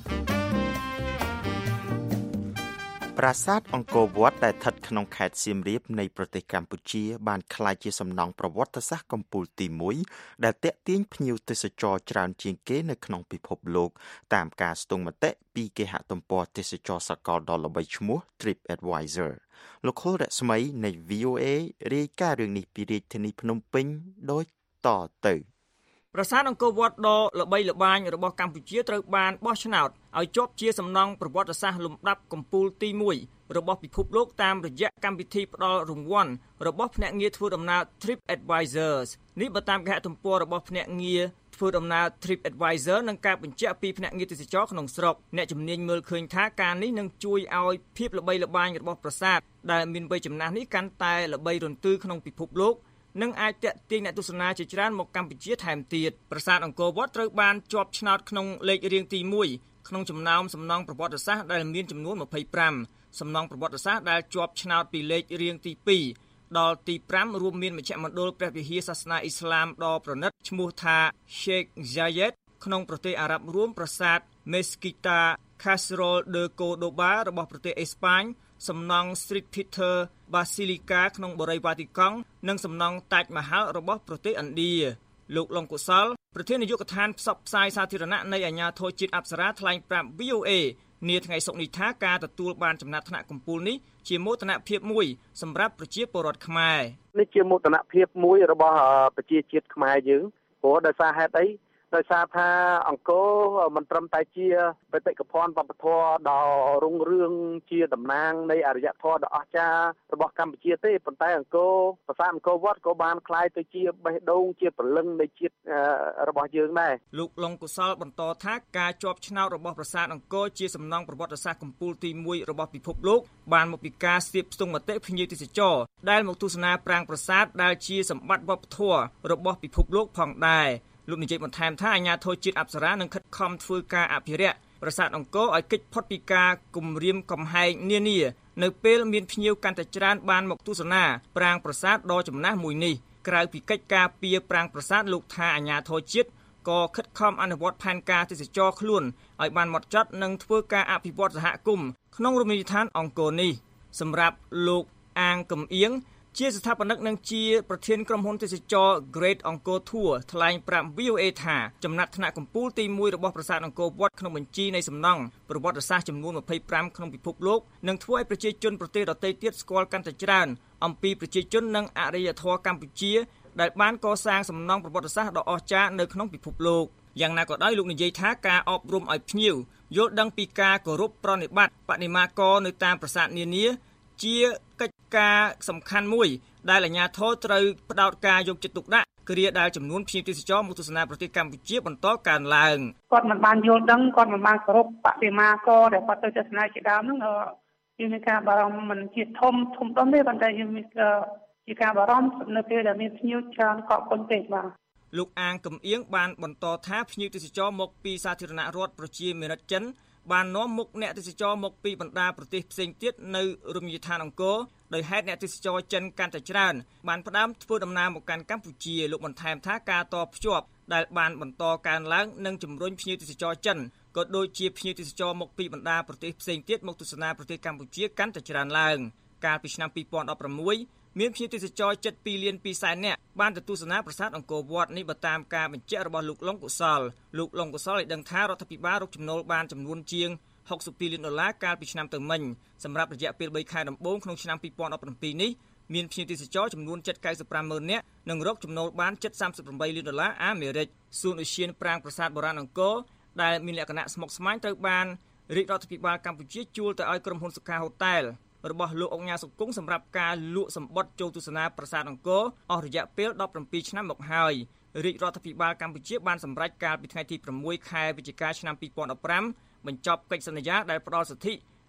ប្រាសាទអង្គរវត្តដែលស្ថិតក្នុងខេត្តសៀមរាបនៃប្រទេសកម្ពុជាបានក្លាយជាសំណង់ប្រវត្តិសាស្ត្រកំពូលទីមួយដែលទាក់ទាញភ្ញៀវទេសចរច្រើនជាងគេនៅក្នុងពិភពលោកតាមការស្ទង់មតិពីគេហទំព័រទេសចរសកលដ៏ល្បីឈ្មោះ TripAdvisor លោកខុលរស្មីនៃ វី អូ เอ រាយការណ៍រឿងនេះពីរាជធានីភ្នំពេញដូចតទៅប្រាសាទអង្គរវត្តដ៏ល្បីល្បាញរបស់កម្ពុជាត្រូវបានបោះឆ្នោតឲ្យជាប់ជាសំណង់ប្រវត្តិសាស្ត្រលំដាប់កំពូលទីមួយរបស់ពិភពលោកតាមរយៈកម្មវិធីផ្ដល់រង្វាន់របស់ភ្នាក់ងារធ្វើដំណើរ TripAdvisors នេះបើតាមគេហទំព័ររបស់ភ្នាក់ងារធ្វើដំណើរ TripAdvisor និងការបញ្ជាក់ពីភ្នាក់ងារទេសចរក្នុងស្រុកអ្នកជំនាញមើលឃើញថាការនេះនឹងជួយឲ្យភាពល្បីល្បាញរបស់ប្រាសាទដែលមានវ័យចំណាស់នេះកាន់តែល្បីរន្ទឺក្នុងពិភពលោកនិងអាចទាក់ទាញអ្នកទស្សនាជាច្រើនមកកម្ពុជាថែមទៀតប្រាសាទអង្គរវត្តត្រូវបានជាប់ឆ្នោតក្នុងលេខរៀងទីមួយក្នុងចំណោមសំណង់ប្រវត្តិសាស្ត្រដែលមានចំនួនម្ភៃប្រាំសំណង់ប្រវត្តិសាស្ត្រដែលជាប់ឆ្នោតពីលេខរៀងទីពីរដល់ទីប្រាំរួមមានមជ្ឈមណ្ឌលព្រះវិហារសាសនាអ៊ីស្លាមដ៏ប្រណិតឈ្មោះថា Sheikh Zayed ក្នុងប្រទេសអារ៉ាប់រួមប្រាសាទ Mezquita Castle de Cordoba របស់ប្រទេសអេស្ប៉ាញសំណង់ Street Peter Basilica ក្នុងបូរីវ៉ាទីកង់និងសំណង់ Taj Mahal របស់ប្រទេសឥណ្ឌាលោកលងកុសលប្រធាននាយកដ្ឋានផ្សព្វផ្សាយសាធារណៈនៃអាជ្ញាធរជាតិអប្សរាថ្លែងប្រាប់ វី អូ เอ នាថ្ងៃសុក្រនេះថាការទទួលបានចំណាត់ថ្នាក់កំពូលនេះជាមោទនភាពមួយសម្រាប់ប្រជាពលរដ្ឋខ្មែរនេះជាមោទនភាពមួយរបស់ប្រជាជាតិខ្មែរយើងព្រោះដោយសារហេតុអីដោយសារថាអង្គរមិនត្រឹមតែជាបេតិកភណ្ឌវប្បធម៌ដ៏រុងរឿងជាតំណាងនៃអរិយធម៌ដ៏អស្ចារ្យរបស់កម្ពុជាទេប៉ុន្តែអង្គរប្រាសាទអង្គរវត្តក៏បានក្លាយទៅជាបេះដូងជាព្រលឹងនៃជាតិរបស់យើងដែរលោកលងកុសលបន្តថាការជាប់ឆ្នោតរបស់ប្រាសាទអង្គរជាសំណង់ប្រវត្តិសាស្ត្រកំពូលទីមួយរបស់ពិភពលោកបានមកពីការស្ទាបស្ទង់មតិភ្ញៀវទេសចរដែលមកទស្សនាប្រាង្គប្រាសាទដែលជាសម្បត្តិវប្បធម៌របស់ពិភពលោកផងដែរលោកនិយាយបន្ថែមថាអាជ្ញាធរជាតិអប្សរានឹងខិតខំធ្វើការអភិរក្សប្រាសាទអង្គរឲ្យគេចផុតពីការគំរាមកំហែងនានានៅពេលមានភ្ញៀវកាន់តែច្រើនបានមកទស្សនាប្រាង្គប្រាសាទដ៏ចំណាស់មួយនេះក្រៅពីកិច្ចការពារប្រាង្គប្រាសាទលោកថាអាជ្ញាធរជាតិក៏ខិតខំអនុវត្តផែនការទេសចរខ្លួនឲ្យបានហ្មត់ចត់និងធ្វើការអភិវឌ្ឍសហគមន៍ក្នុងរមណីយដ្ឋានអង្គរនេះសម្រាប់លោកអាងកំអៀងជាស្ថាបនិកនិងជាប្រធានក្រុមហ៊ុនទេសចរ Great Angkor Tour ថ្លែងប្រាប់ វី អូ เอ ថាចំណាត់ថ្នាក់កំពូលទីមួយរបស់ប្រាសាទអង្គរវត្តក្នុងបញ្ជីនៃសំណង់ប្រវត្តិសាស្ត្រចំនួនម្ភៃប្រាំក្នុងពិភពលោកនឹងធ្វើឲ្យប្រជាជនប្រទេសដទៃទៀតស្គាល់កាន់តែច្រើនអំពីប្រជាជននិងអរិយធម៌កម្ពុជាដែលបានកសាងសំណង់ប្រវត្តិសាស្ត្រដ៏អស្ចារ្យនៅក្នុងពិភពលោកយ៉ាងណាក៏ដោយលោកនិយាយថាការអប់រំឲ្យភ្ញៀវយល់ដឹងពីការគោរពប្រណិប័តបដិមាករនៅតាមប្រាសាទនានាជាកិច្ចការសំខាន់មួយដែលអាជ្ញាធរត្រូវផ្ដោតការយកចិត្តទុកដាក់គ្រាដែលចំនួនភ្ញៀវទេសចរមកទស្សនាប្រទេសកម្ពុជាបន្តកើនឡើងគាត់មិនបានយល់ដឹងគាត់មិនបានគោរពបដិមាករដែលគាត់ទៅទស្សនាជាដើមហ្នឹងយើងមានការបារម្ភមិនជាធំធំដុំទេប៉ុន្តែយើងមានជាការបារម្ភនៅពេលដែលមានភ្ញៀវច្រើនកកកុញពេកបាទលោកអាងកំអៀងបានបន្តថាភ្ញៀវទេសចរមកពីសាធារណរដ្ឋប្រជាមានិតចិនបាននាំមុខអ្នកទេសចរមកពីបណ្ដាប្រទេសផ្សេងទៀតនៅរមណីយដ្ឋានអង្គរដោយហេតុអ្នកទេសចរចិនកាន់តែច្រើនបានផ្ដើមធ្វើដំណើរមកកាន់កម្ពុជាលោកបន្ថែមថាការតភ្ជាប់ដែលបានបន្តកើនឡើងនិងជំរុញភ្ញៀវទេសចរចិនក៏ដូចជាភ្ញៀវទេសចរមកពីបណ្ដាប្រទេសផ្សេងទៀតមកទស្សនាប្រទេសកម្ពុជាកាន់តែច្រើនឡើងកាលពីឆ្នាំពីរពាន់ដប់ប្រាំមួយមានភ្ញៀវទេសចរជិតពីរលានពីរសែននាក់បានទៅទស្សនាប្រាសាទអង្គរវត្តនេះបើតាមការបញ្ជាក់របស់លោកលងកុសលលោកលងកុសលឲ្យដឹងថារដ្ឋាភិបាលរកចំណូលបានចំនួនជាងហុកសិបពីរលានដុល្លារកាលពីឆ្នាំទៅមិញសម្រាប់រយៈពេលបីខែដំបូងក្នុងឆ្នាំពីរពាន់ដប់ប្រាំពីរនេះមានភ្ញៀវទេសចរចំនួនជិតកៅសិបប្រាំម៉ឺននាក់និងរកចំណូលបានជិតសាមសិបប្រាំបីលានដុល្លារអាមេរិកសួនឧទ្យានប្រាង្គប្រាសាទបុរាណអង្គរដែលមានលក្ខណៈស្មុគស្មាញត្រូវបានរាជរដ្ឋាភិបាលកម្ពុជាជួលទៅឲ្យក្រុមហ៊ុនសុខាហូតែលរបស់លោកអង្គញាសុគង្គសម្រាប់ការលក់សម្បត្តិចូលទស្សនាប្រាសាទអង្គរអស់រយៈពេលដប់ប្រាំពីរឆ្នាំមកហើយរាជរដ្ឋាភិបាលកម្ពុជាបានសម្រេចកាលពីថ្ងៃទីប្រាំមួយខែវិច្ឆិកាឆ្នាំពីរពាន់ដប់ប្រាំបញ្ចប់កិច្ចសន្យាដែលផ្ដល់សិទ្ធិ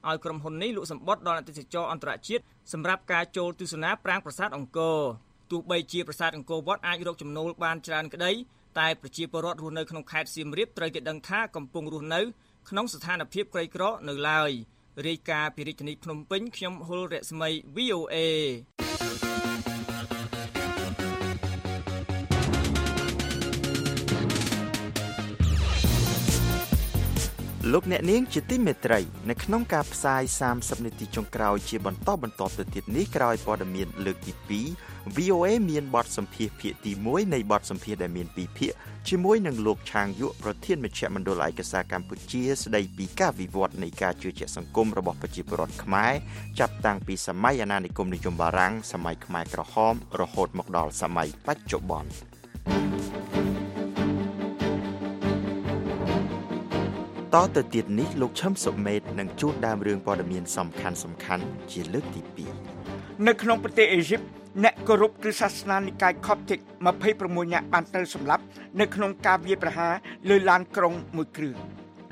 ឲ្យក្រុមហ៊ុននេះលក់សម្បត្តិដល់អតិថិជនអន្តរជាតិសម្រាប់ការចូលទស្សនាប្រាង្គប្រាសាទអង្គរទោះបីជាប្រាសាទអង្គរវត្តអាចរកចំណូលបានច្រើនក្តីតែប្រជាពលរដ្ឋរស់នៅក្នុងខេត្តសៀមរាបត្រូវគេដឹងថាកំពុងរស់នៅក្នុងស្ថានភាពក្រីក្រនៅឡើយរាយការណ៍ពីរាជធានីភ្នំពេញខ្ញុំហុលរស្មី វី អូ เอលោកអ្នកនាងជាទីមេត្រីនៅក្នុងការផ្សាយសាមសិបនាទីចុងក្រោយជាបន្តបន្តទៅទៀតនេះក្រោយព័ត៌មានលើកទីពីរ វី អូ เอ មានបទសម្ភាសន៍ភាគទីមួយនៃបទសម្ភាសន៍ដែលមានពីរភាគជាមួយនឹងលោកឆាងយុប្រធានមជ្ឈមណ្ឌលឯកសារកម្ពុជាស្ដីពីការវិវត្តនៃការជឿជាក់សង្គមរបស់ប្រជាពលរដ្ឋខ្មែរចាប់តាំងពីសម័យអាណានិគមនិយមបារាំងសម័យខ្មែរក្រហមរហូតមកដល់សម័យបច្ចុប្បន្នតទៅទៀតនេះលោកឈឹមសុមេតនឹងជួបដើមរឿងព័ត៌មានសំខាន់សំខាន់ជាលើកទីពីរនៅក្នុងប្រទេសអេស៊ីបអ្នកគោរពគ្រឹះសាសនានិកាយ Coptic ម្ភៃប្រាំមួយនាក់បានត្រូវសម្លាប់នៅក្នុងការវាយប្រហារលើឡានក្រុងមួយគ្រឿង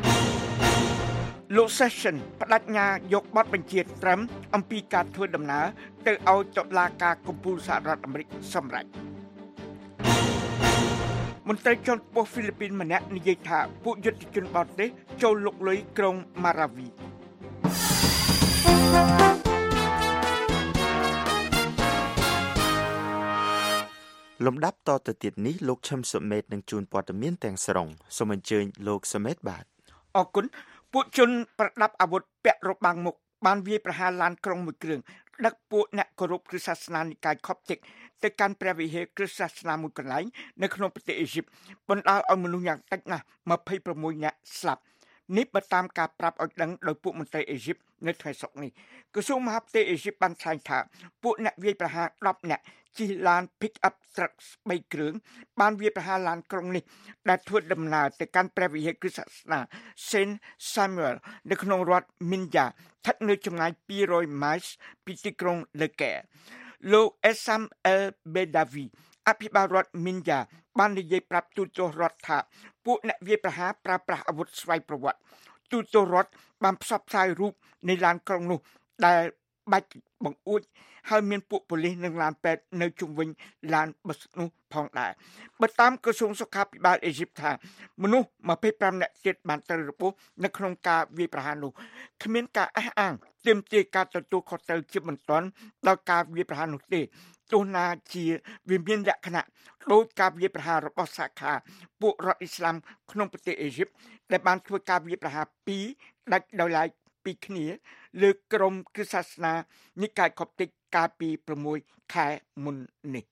លោក Session បដិញ្ញាយកបទបញ្ជាត្រឹមអំពីការធ្វើដំណើរទៅឲ្យតុលាការកំពូលសហរដ្ឋអាមេរិកសម្រេចមន្ត្រីជាន់ខ្ពស់ហ្វីលីពីនម្នាក់និយាយថាពួកយុទ្ធជនបរទេសចូលលុកលុយក្រុងម៉ារ៉ាវីលំដាប់តទៅទៀតនេះលោកឈឹមសុមេតនឹងជួនព័ត៌មានទាំងស្រុងសូមអញ្ជើញលោកសុមេតបាទអរគុណពួកជនប្រដាប់អាវុធពាក់របាំងមុខបានវាយប្រហារឡានក្រុងមួយគ្រឿងដឹកពួកអ្នកគោរពគ្រឹះសាសនានិកាយ Coptic ទៅកាន់ព្រះវិហារគ្រឹះសាសនាមួយកន្លែងនៅក្នុងប្រទេសអេស៊ីបបណ្ដាលឲ្យមនុស្សយ៉ាងតិចណាស់ម្ភៃប្រាំមួយនាក់ស្លាប់នេះបើតាមការប្រាប់ឲ្យដឹងដោយពួកមន្ត្រីអេស៊ីបនៅថ្ងៃសុក្រនេះក្រសួងមហាផ្ទៃអេស៊ីបបានថ្លែងថាពួកអ្នកវាយប្រហារដប់នាក់ជិះឡាន pick up truck បីគ្រឿងបានវាយប្រហារឡានក្រុងនេះដែលធ្វើដំណើរទៅកាន់ព្រះវិហារគ្រឹះសាសនា Saint Samuel នៅក្នុងរដ្ឋ Minja ស្ថិតនៅចម្ងាយពីររយម៉ាយល៍ពីទីក្រុង Le Caire លោក Essam El Bedavi អភិបាលរដ្ឋ Minja បាននិយាយប្រាប់ទូតទស្សន៍រដ្ឋថាពួកអ្នកវាយប្រហារប្រើប្រាស់អាវុធស្វ័យប្រវត្តិទូតទស្សន៍រដ្ឋបានផ្សព្វផ្សាយរូបនៃឡានក្រុងនោះដែលបាច់បង្អួចហើយមានពួកប៉ូលីសនិងឡានពេទ្យនៅជុំវិញឡានប៊ីសនោះផងដែរបើតាមក្រសួងសុខាភិបាលអេស៊ីបថាមនុស្សម្ភៃប្រាំនាក់ទៀតបានត្រូវរបួសនៅក្នុងការវាយប្រហារនោះគ្មានការអះអាងទាមទារការទទួលខុសត្រូវជាបន្ទាន់ដល់ការវាយប្រហារនោះទេទោះណាជាវាមានលក្ខណៈដោយការវាយប្រហាររបស់សាខាពួករដ្ឋអ៊ីស្លាមក្នុងប្រទេសអេស៊ីបដែលបានធ្វើការវាយប្រហារពីរដាច់ដោយឡែកពីគ្នាលើក្រុមគ្រឹះសាសនានិកាយ Coptic កាលពីប្រាំមួយខែមុននេះ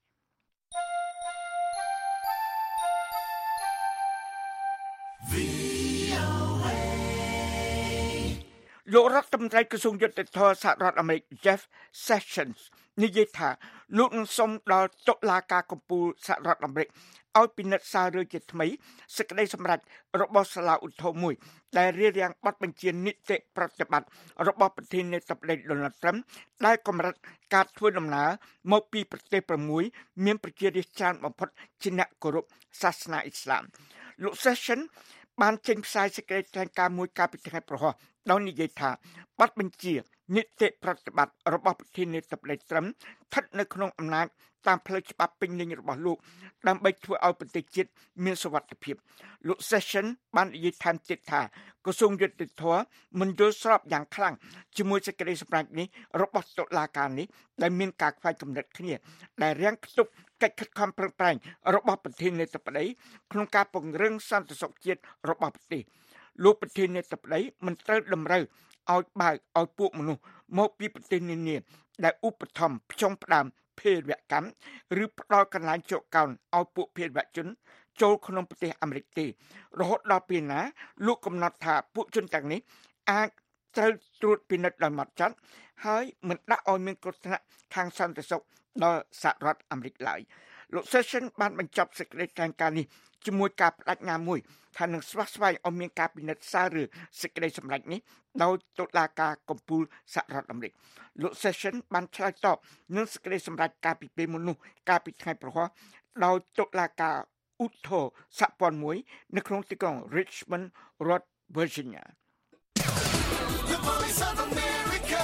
លោករដ្ឋមន្ត្រីក្រសួងយុទ្ធសាស្ត្រសហរដ្ឋអាមេរិក Jeff Sessions និយាយថាលោកនឹងសុំដល់តុលាការកំពូលសហរដ្ឋអាមេរិកឲ្យពិនិត្យសាររឿងជាថ្មីសេចក្តីសម្រេចរបស់សាលាឧទ្ធរមួយដែលរៀបរៀងបទបញ្ជានីតិប្រតិបត្តិរបស់ប្រធានាធិបតី Donald Trump ដែលកម្រិតការធ្វើដំណើរមកពីប្រទេសប្រាំមួយមានប្រជារាស្ត្រច្រើនបំផុតជាអ្នកគោរពសាសនាអ៊ីស្លាមលោក Session បានចេញផ្សាយសេចក្តីថ្លែងការណ៍មួយកាលពីថ្ងៃប្រហោះដោយនិយាយថាបទបញ្ជានីតិប្រតិបត្តិរបស់ប្រធានាធិបតី Trump ស្ថិតនៅក្នុងអំណាចតាមផ្លូវច្បាប់ពេញលេញរបស់លោកដើម្បីធ្វើឲ្យប្រទេសជាតិមានសុវត្ថិភាពលោក Session បាននិយាយថែមទៀតថាក្រសួងយុត្តិធម៌មិនយល់ស្របយ៉ាងខ្លាំងជាមួយសេចក្តីសម្រេចនេះរបស់តុលាការនេះដែលមានការខ្វែងគំនិតគ្នាដែលរាំងខ្ទប់កិច្ចខិតខំប្រឹងប្រែងរបស់ប្រធានាធិបតីក្នុងការពង្រឹងសន្តិសុខជាតិរបស់ប្រទេសលោកប្រធានាធិបតីមិនត្រូវតម្រូវឲ្យបើកឲ្យពួកមនុស្សមកពីប្រទេសនានាដែលឧបត្ថម្ភផ្ចុងផ្ដើមភេរវកម្មឬផ្ដល់កន្លែងជកកោនឲ្យពួកភេរវជនចូលក្នុងប្រទេសអាមេរិកទេរហូតដល់ពេលណាលោកកំណត់ថាពួកជនទាំងនេះអាចត្រូវត្រួតពិនិត្យដោយម៉ត់ចត់ហើយមិនដាក់ឲ្យមានគ្រោះថ្នាក់ខាងសន្តិសុខដល់សហរដ្ឋអាមេរិកឡើយលោក Session បានបញ្ចប់សេចក្តីថ្លែងការណ៍នេះជាមួយការបដិញ្ញាមួយថានឹងស្វាស្វែងឲ្យមានការពិនិត្យសាររឿងសេចក្តីសម្រេចនេះដោយតុលាការកំពូលសហរដ្ឋអាមេរិកលោក Session បានឆ្លើយតបនឹងសេចក្តីសម្រេចការពីពេលមុននោះកាលពីថ្ងៃប្រហោះដោយតុលាការឧទ្ធរសហព័ន្ធមួយនៅក្នុងទីក្រុង Richmond រដ្ឋ Virginia The voice of America.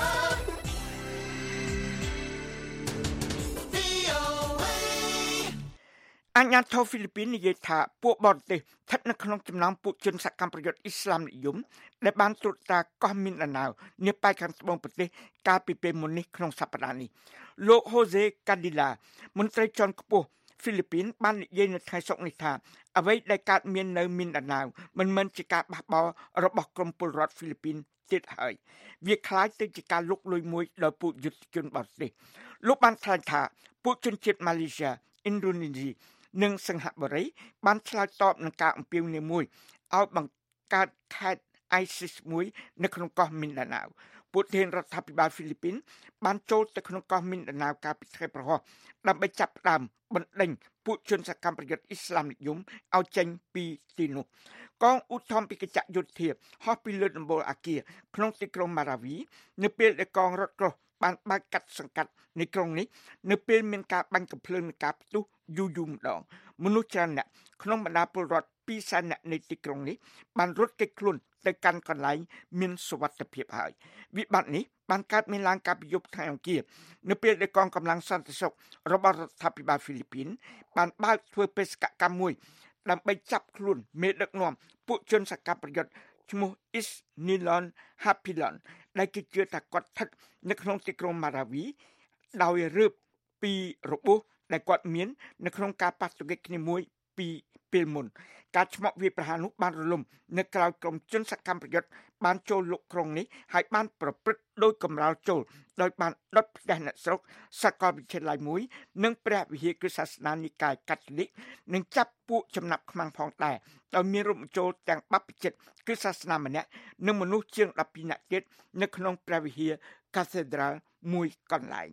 អាញាធរហ្វីលីពីននិយាយថាពួកបរទេសស្ថិតនៅក្នុងចំណោមពួកជនសកម្មប្រយុទ្ធអ៊ីស្លាមនិយមដែលបានត្រួតត្រាកោះមីនដាណាវនាប៉ែកខាងត្បូងប្រទេសកាលពីពេលមុននេះក្នុងសប្តាហ៍នេះលោក Jose Cadilla មន្ត្រីជាន់ខ្ពស់ហ្វីលីពីនបាននិយាយនៅថ្ងៃសុក្រនេះថាអ្វីដែលកើតមាននៅមីនដាណាវមិនមែនជាការបះបោររបស់ក្រមពលរដ្ឋហ្វីលីពីនទៀតហើយវាคล้ายទៅជាការលុកលុយមួយដោយពួកយុទ្ធជនបរទេសលោកបានថ្លែងថាពួកជនជាតិម៉ាឡេស៊ីឥណ្ឌូនេស៊ីនិងសិង្ហបុរីបានឆ្លើយតបនឹងការអំពាវនាវមួយឲ្យបង្កើតខេត្ត ISIS មួយនៅក្នុងកោះមីនដាណាវពួកធានរដ្ឋាភិបាលហ្វីលីពីនបានចូលទៅក្នុងកោះមីនដាណាវកាលពីថ្ងៃប្រហោះដើម្បីចាប់ផ្ដើមបណ្ដេញពួកជនសកម្មប្រយុទ្ធអ៊ីស្លាមនិយមឲ្យចេញពីទីនោះកងឧទ្ធម្ភិកចក្រយោធាហោះពីលើដំបូលអាគារក្នុងទីក្រុងម៉ារ៉ាវីនៅពេលដែលកងរថក្រោះបានបើកកាត់សង្កាត់នៃក្រុងនេះនៅពេលមានការបាញ់កាំភ្លើងនៃការផ្ទុះយូរយូរម្ដងមនុស្សច្រើនអ្នកក្នុងបណ្ដាពលរដ្ឋពីរសែនអ្នកនៃទីក្រុងនេះបានរត់គេចខ្លួនទៅកាន់កន្លែងមានសុវត្ថិភាពហើយវិបត្តិនេះបានកើតមានឡើងកាលពីយប់ថ្ងៃអង្គារនៅពេលដែលកងកម្លាំងសន្តិសុខរបស់រដ្ឋាភិបាលហ្វីលីពីនបានបើកធ្វើបេសកកម្មមួយដើម្បីចាប់ខ្លួនមេដឹកនាំពួកជនសកម្មប្រយុទ្ធឈ្មោះ Isnilon Hapilon ដែលគេជឿថាគាត់ស្ថិតនៅក្នុងទីក្រុងម៉ារ៉ាវីដោយរើបពីរបួសដែលគាត់មាននៅក្នុងការប៉ះទង្គិចគ្នាមួយពីពេលមុនការឆ្មក់វាប្រហារនោះបានរលំនៅក្រៅក្រុមជនសកម្មប្រយុទ្ធបានចូលលុកក្រុងនេះហើយបានប្រព្រឹត្តដោយកម្រាលចូលដោយបានដុតផ្ទះអ្នកស្រុកសាកលវិទ្យាល័យមួយនិងព្រះវិហារគ្រឹះសាសនានិកាយកាតូលិកនិងចាប់ពួកចំណាប់ខ្មាំងផងដែរដោយមានរួមបញ្ចូលទាំងបព្វជិតគ្រឹះសាសនាម្នាក់និងមនុស្សជាងដប់ពីរនាក់ទៀតនៅក្នុងព្រះវិហារ Cathedral មួយកន្លែង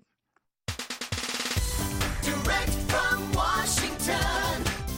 Direct from Washington,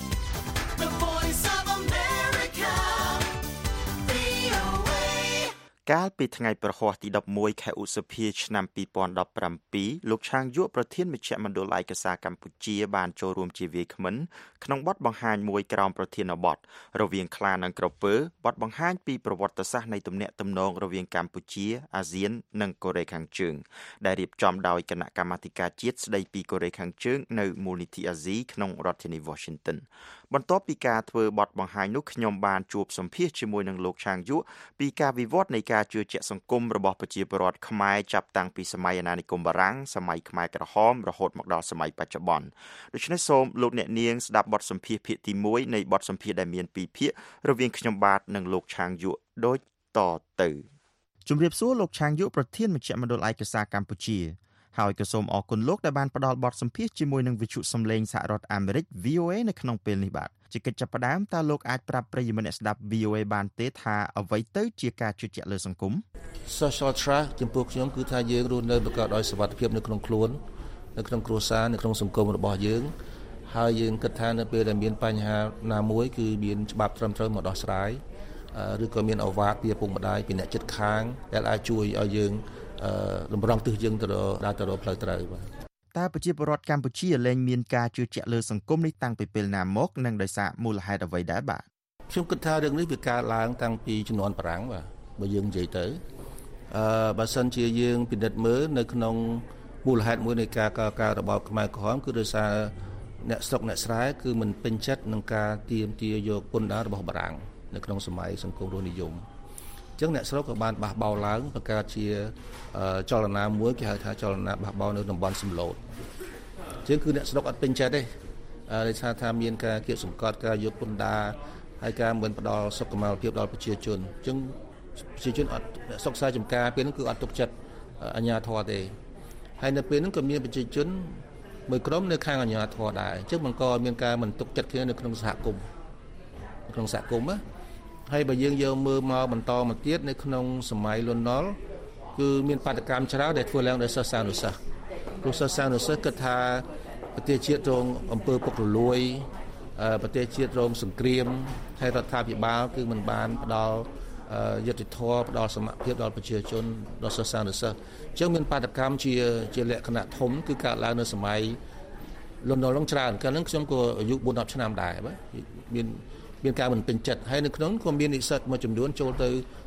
the voice of America, វី អូ เอកាលពីថ្ងៃប្រហ័សទីដប់មួយខែឧសភាឆ្នាំពីរពាន់ដប់ប្រាំពីរលោកឆាងយុប្រធានមជ្ឈមណ្ឌលឯកសារកម្ពុជាបានចូលរួមជាវាគ្មិនក្នុងបទបង្ហាញមួយក្រោមប្រធានបទរវាងខ្លានិងក្រពើបទបង្ហាញពីប្រវត្តិសាស្ត្រនៃទំនាក់ទំនងរវាងកម្ពុជាអាស៊ាននិងកូរ៉េខាងជើងដែលរៀបចំដោយគណៈកម្មាធិការជាតិស្ដីពីកូរ៉េខាងជើងនៅមូលនិធិអាស៊ីក្នុងរដ្ឋធានី Washington បន្ទាប់ពីការធ្វើបទបង្ហាញនោះខ្ញុំបានជួបសម្ភាសជាមួយនឹងលោកឆាងយុពីការវិវត្តនៃការជឿជាក់សង្គមរបស់ប្រជាពលរដ្ឋខ្មែរចាប់តាំងពីសម័យអាណានិគមបារាំងសម័យខ្មែរក្រហមរហូតមកដល់សម័យបច្ចុប្បន្នដូច្នេះសូមលោកអ្នកនាងស្ដាប់បទសម្ភាសភាគទីមួយនៃបទសម្ភាសដែលមានពីរភាគរវាងខ្ញុំបាទនិងលោកឆាងយុដូចតទៅជំរាបសួរលោកឆាងយុប្រធានមជ្ឈមណ្ឌលឯកសារកម្ពុជាហើយក៏សូមអរគុណលោកដែលបានផ្ដល់បទសម្ភាសជាមួយនឹងវិទ្យុសំឡេងសហរដ្ឋអាមេរិក វី អូ เอ នៅក្នុងពេលនេះបាទជាកិច្ចចាប់ផ្ដើមតើលោកអាចប្រាប់ប្រិយមិត្តអ្នកស្ដាប់ វី អូ เอ បានទេថាអ្វីទៅជាការជឿជាក់លើសង្គម Social Trust ចំពោះខ្ញុំគឺថាយើងរស់នៅប្រកបដោយសុវត្ថិភាពនៅក្នុងខ្លួននៅក្នុងគ្រួសារនៅក្នុងសង្គមរបស់យើងហើយយើងគិតថានៅពេលដែលមានបញ្ហាណាមួយគឺមានច្បាប់ត្រឹមត្រូវមកដោះស្រាយឬក៏មានអវាទពីឪពុកម្ដាយពីអ្នកជិតខាងដែលអាចជួយឲ្យយើងរំរងទិសយើងទៅដល់ទៅរកផ្លូវត្រូវបាទតើប្រជាពលរដ្ឋកម្ពុជាលែងមានការជឿជាក់លើសង្គមនេះតាំងពីពេលណាមកនិងដោយសារមូលហេតុអ្វីដែរបាទខ្ញុំគិតថារឿងនេះវាកើតឡើងតាំងពីជំនាន់បារាំងបាទបើយើងនិយាយទៅអឺបើសិនជាយើងពិនិត្យមើលនៅក្នុងមូលហេតុមួយនៃការកកើតរបបខ្មែរក្រហមគឺដោយសារអ្នកស្រុកអ្នកស្រែគឺមិនពេញចិត្តនឹងការទាមទារយកពន្ធដាររបស់បារាំងនៅក្នុងសម័យសង្គមរស់និយមអញ្ចឹងអ្នកស្រុកក៏បានបះបោរឡើងបង្កើតជាចលនាមួយគេហៅថាចលនាបះបោរនៅតំបន់សំឡូតអញ្ចឹងគឺអ្នកស្រុកអត់ពេញចិត្តទេដោយសារថាមានការគៀបសង្កត់ការយកពន្ធដារហើយការមិនផ្ដល់សុខុមាលភាពដល់ប្រជាជនអញ្ចឹងប្រជាជនអត់អ្នកស្រុកខ្សែចំការពេលហ្នឹងគឺអត់ទុកចិត្តអាជ្ញាធរទេហើយនៅពេលហ្នឹងក៏មានប្រជាជនមួយក្រុមនៅខាងអាជ្ញាធរដែរអញ្ចឹងបង្កឲ្យមានការមិនទុកចិត្តគ្នានៅក្នុងសហគមន៍ក្នុងសហគមន៍ណាហើយបើយើងយកមើលមកបន្តមកទៀតនៅក្នុងសម័យលន់នល់គឺមានបាតកម្មច្រើនដែលធ្វើឡើងដោយសិស្សានុសិស្សព្រោះសិស្សានុសិស្សគិតថាប្រទេសជាតិរងអំពើពុករលួយប្រទេសជាតិរងសង្គ្រាមហើយរដ្ឋាភិបាលគឺមិនបានផ្ដល់យុត្តិធម៌ផ្ដល់សមភាពដល់ប្រជាជនដល់សិស្សានុសិស្សអញ្ចឹងមានបាតកម្មជាជាលក្ខណៈធំគឺកើតឡើងនៅសម័យលន់នល់ឡើងច្រើនកាលហ្នឹងខ្ញុំក៏អាយុបួនដប់ឆ្នាំដែរបាទមានមានការមិនពេញចិត្តហើយនៅក្នុងក៏មាននិស្សិតមួយចំនួនចូលទៅ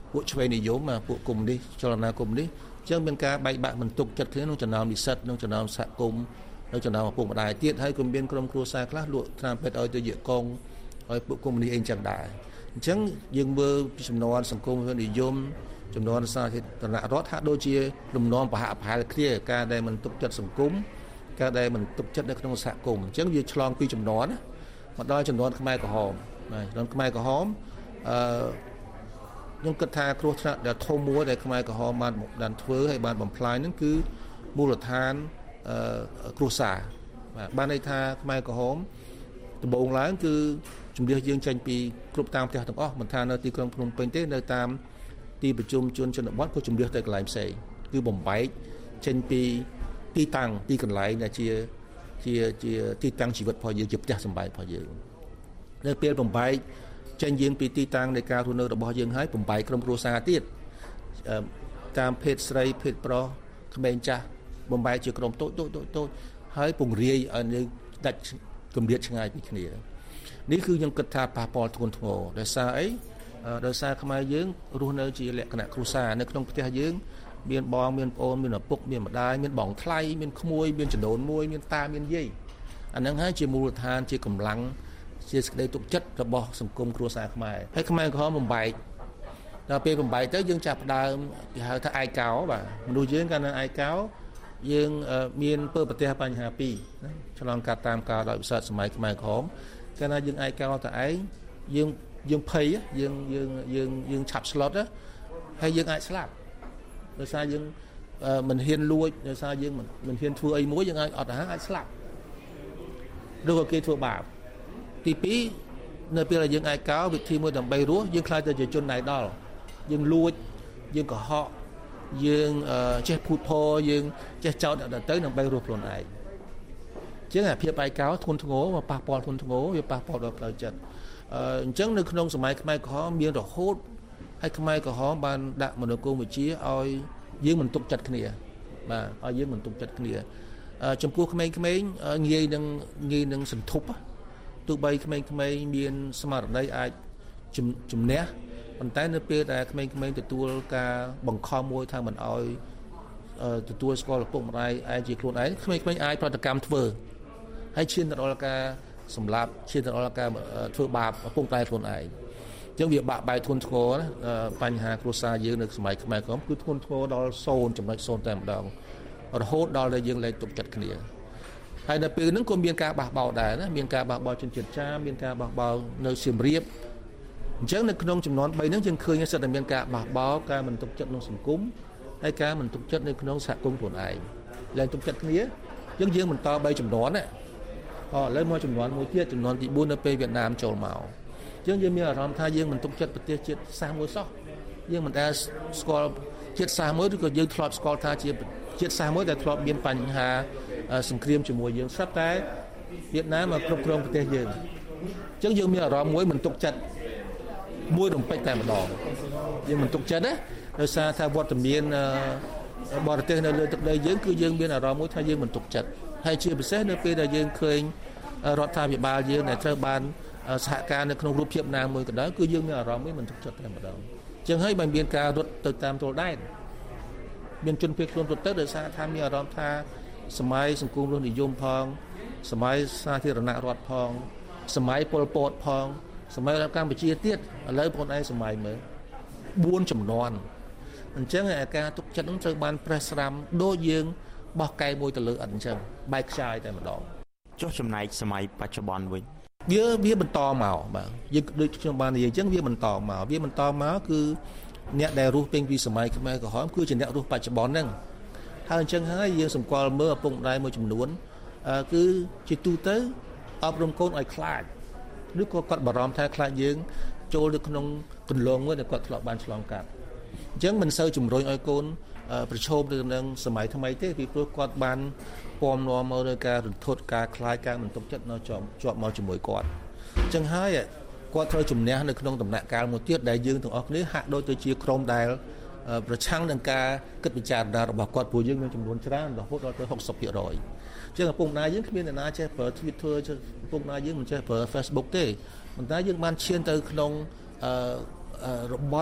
ពួកឆ្វេងនិយមមកពួកគុំនេះចលនាគុំនេះអញ្ចឹងមានការបែកបាក់បន្ទុកចិត្តគ្នាក្នុងចំណោមនិស្សិតក្នុងចំណោមសហគមន៍នៅចំណោមឪពុកម្ដាយទៀតហើយក៏មានក្រុមគ្រួសារខ្លះលក់ថ្នាំពេទ្យឲ្យទៅយកកងឲ្យពួកគុំនេះអីចឹងដែរអញ្ចឹងយើងមើលពីចំនួនសង្គមនិយមចំនួនសាធារណរដ្ឋហាក់ដូចជាលំនាំប្រហាក់ប្រហែលគ្នាការដែលមិនទុកចិត្តសង្គមការដែលមិនទុកចិត្តនៅក្នុងសហគមន៍អញ្ចឹងវាឆ្លងពីចំនួនមកដល់ចំនួនខ្មែរក្រហមណាចំនួនខ្មែរក្រហមអឺខ្ញុំគិតថាគ្រោះថ្នាក់ដែលធំមួយដែលខ្មែរក្រហមបានបានធ្វើហើយបានបំផ្លាញហ្នឹងគឺមូលដ្ឋានអឺគ្រួសារបាទបានន័យថាខ្មែរក្រហមដំបូងឡើងគឺជំនះយើងចេញពីគ្រប់តាមផ្ទះទាំងអស់មិនថានៅទីក្រុងភ្នំពេញទេនៅតាមទីប្រជុំជនជនបទក៏ជំនះទៅកន្លែងផ្សេងគឺបំបែកចេញពីទីតាំងទីកន្លែងដែលជាជាជាទីតាំងជីវិតរបស់យើងជាផ្ទះសម្បែងរបស់យើងនៅពេលបំបែកចេញយើងពីទីតាំងនៃការរស់នៅរបស់យើងហើយបំបែកក្រុមគ្រួសារទៀតតាមភេទស្រីភេទប្រុសក្មេងចាស់បំបែកជាក្រុមតូចតូចតូចតូចហើយពង្រាយឲ្យនៅដាច់គម្លាតឆ្ងាយពីគ្នានេះគឺខ្ញុំគិតថាប៉ះពាល់ធ្ងន់ធ្ងរដោយសារអីដោយសារខ្មែរយើងរស់នៅជាលក្ខណៈគ្រួសារនៅក្នុងផ្ទះយើងមានបងមានប្អូនមានឪពុកមានម្ដាយមានបងថ្លៃមានក្មួយមានចំនួនមួយមានតាមានយាយអាហ្នឹងហើយជាមូលដ្ឋានជាកម្លាំងជាសេចក្តីទុកចិត្តរបស់សង្គមគ្រួសារខ្មែរហើយខ្មែរក្រហមបំបែកដល់ពេលបំបែកទៅយើងចាប់ផ្ដើមគេហៅថាឯកោបាទមនុស្សយើងកាលនៅឯកោយើងមានពើប្រទេសបញ្ហាពីរណាឆ្លងកាត់តាមការដោយវិស័យសម័យខ្មែរក្រហមកាលណាយើងឯកោតែឯងយើងយើងភ័យយើងយើងយើងយើងឆាប់ស្លុតហើយយើងអាចស្លាប់ដោយសារយើងមិនហ៊ានលួចដោយសារយើងមិនហ៊ានធ្វើអីមួយយើងអាចអត់អាហារអាចស្លាប់ឬក៏គេធ្វើបាបទីពីរនៅពេលដែលយើងឯកោវិធីមួយដើម្បីរស់យើងខ្លាចទៅជាជនណៃដល់យើងលួចយើងកុហកយើងចេះភូតភរយើងចេះចោទអ្នកដទៃដើម្បីរស់ខ្លួនឯងជាងអាភាពឯកោធ្ងន់ធ្ងរមកប៉ះពាល់ធ្ងន់ធ្ងរវាប៉ះពាល់ដល់ផ្លូវចិត្តអញ្ចឹងនៅក្នុងសម័យខ្មែរក្រហមមានរហូតហើយខ្មែរក្រហមបានដាក់មនោគមវិជ្ជាឲ្យយើងមិនទុកចិត្តគ្នាបាទឲ្យយើងមិនទុកចិត្តគ្នាចំពោះក្មេងៗងាយនឹងងាយនឹងសន្ធប់ទោះបីក្មេងៗមានស្មារតីអាចជំនះប៉ុន្តែនៅពេលដែលក្មេងៗទទួលការបង្ខំមួយថាមិនឲ្យទទួលស្គាល់ឪពុកម្ដាយឯងជាខ្លួនឯងក្មេងៗអាចប្រតិកម្មធ្វើហើយឈានទៅដល់ការសម្លាប់ឈានទៅដល់ការធ្វើបាបឪពុកម្ដាយខ្លួនឯងអញ្ចឹងវាបាក់បែកធ្ងន់ធ្ងរណាបញ្ហាគ្រួសារយើងនៅសម័យខ្មែរក្រហមគឺធ្ងន់ធ្ងរដល់សូន្យចំណុចសូន្យតែម្ដងរហូតដល់តែយើងលែងទុកចិត្តគ្នាហើយនៅពេលហ្នឹងក៏មានការបះបោរដែរណាមានការបះបោរជនជាតិចាមមានការបះបោរនៅសៀមរាបអញ្ចឹងនៅក្នុងចំនួនបីហ្នឹងយើងឃើញសិតតែមានការបះបោរការមិនទុកចិត្តក្នុងសង្គមហើយការមិនទុកចិត្តនៅក្នុងសហគមន៍ខ្លួនឯងលែងទុកចិត្តគ្នាយើងយើងបន្តបីចំនួនណាអូឥឡូវមកចំនួនមួយទៀតចំនួនទីបួននៅពេលវៀតណាមចូលមកអញ្ចឹងយើងមានអារម្មណ៍ថាយើងមិនទុកចិត្តប្រទេសជាតិសាសមួយសោះយើងមិនដែលស្គាល់ជាតិសាសមួយឬក៏យើងធ្លាប់ស្គាល់ថាជាជាតិសាសមួយដែលធ្លាប់មានបញ្ហាសង្គ្រាមជាមួយយើងស្រាប់តែវៀតណាមមកគ្រប់គ្រងប្រទេសយើងអញ្ចឹងយើងមានអារម្មណ៍មួយមិនទុកចិត្តមួយរំពេចតែម្ដងយើងមិនទុកចិត្តណាដោយសារថាវត្តមានបរទេសនៅលើទឹកដីយើងគឺយើងមានអារម្មណ៍មួយថាយើងមិនទុកចិត្តហើយជាពិសេសនៅពេលដែលយើងឃើញរដ្ឋាភិបាលយើងដែលត្រូវបានសហការនៅក្នុងរូបភាពណាមួយក៏ដោយគឺយើងមានអារម្មណ៍មួយមិនទុកចិត្តតែម្ដងអញ្ចឹងហើយបានមានការរត់ទៅតាមទល់ដែនមានជនភៀសខ្លួនរត់ទៅដោយសារថាមានអារម្មណ៍ថាសម័យសង្គមរស់និយមផងសម័យសាធារណរដ្ឋផងសម័យប៉ុលពតផងសម័យរដ្ឋកម្ពុជាទៀតឥឡូវបងឯងសម័យមើលបួនចំនួនអញ្ចឹងអាការទុកចិត្តនឹងត្រូវបានប្រេះស្រាំដូចយើងបោះកែមួយទៅលើអត់អញ្ចឹងបែកខ្ចាយតែម្ដងចុះចំណែកសម័យបច្ចុប្បន្នវិញវាវាបន្តមកបាទយើងដូចខ្ញុំបាននិយាយអញ្ចឹងវាបន្តមកវាបន្តមកគឺអ្នកដែលរស់ពេញពីសម័យខ្មែរក្រហមគឺជាអ្នករស់បច្ចុប្បន្នហ្នឹងហើយអញ្ចឹងហើយយើងសម្គាល់មើលឪពុកម្ដាយមួយចំនួនគឺជាទូទៅអប់រំកូនឲ្យខ្លាចឬក៏គាត់បារម្ភថាខ្លាចយើងចូលទៅក្នុងគន្លងមួយដែលគាត់ធ្លាប់បានឆ្លងកាត់អញ្ចឹងមិនសូវជំរុញឲ្យកូនប្រឈមទៅនឹងសម័យថ្មីទេពីព្រោះគាត់បានពំនាំមកលើការរន្ធត់ការខ្លាចការមិនទុកចិត្តនៅជាប់ជាប់មកជាមួយគាត់អញ្ចឹងហើយគាត់ត្រូវជំនះនៅក្នុងដំណាក់កាលមួយទៀតដែលយើងទាំងអស់គ្នាហាក់ដូចទៅជាក្រុមដែលប្រឆាំងនឹងការគិតពិចារណារបស់គាត់ព្រោះយើងមានចំនួនច្រើនរហូតដល់ទៅហុកសិបភាគរយអញ្ចឹងឪពុកម្ដាយយើងគ្មានអ្នកណាចេះប្រើ Twitter ឪពុកម្ដាយយើងមិនចេះប្រើ Facebook ទេប៉ុន្តែយើងបានឈានទៅក្នុងរបត់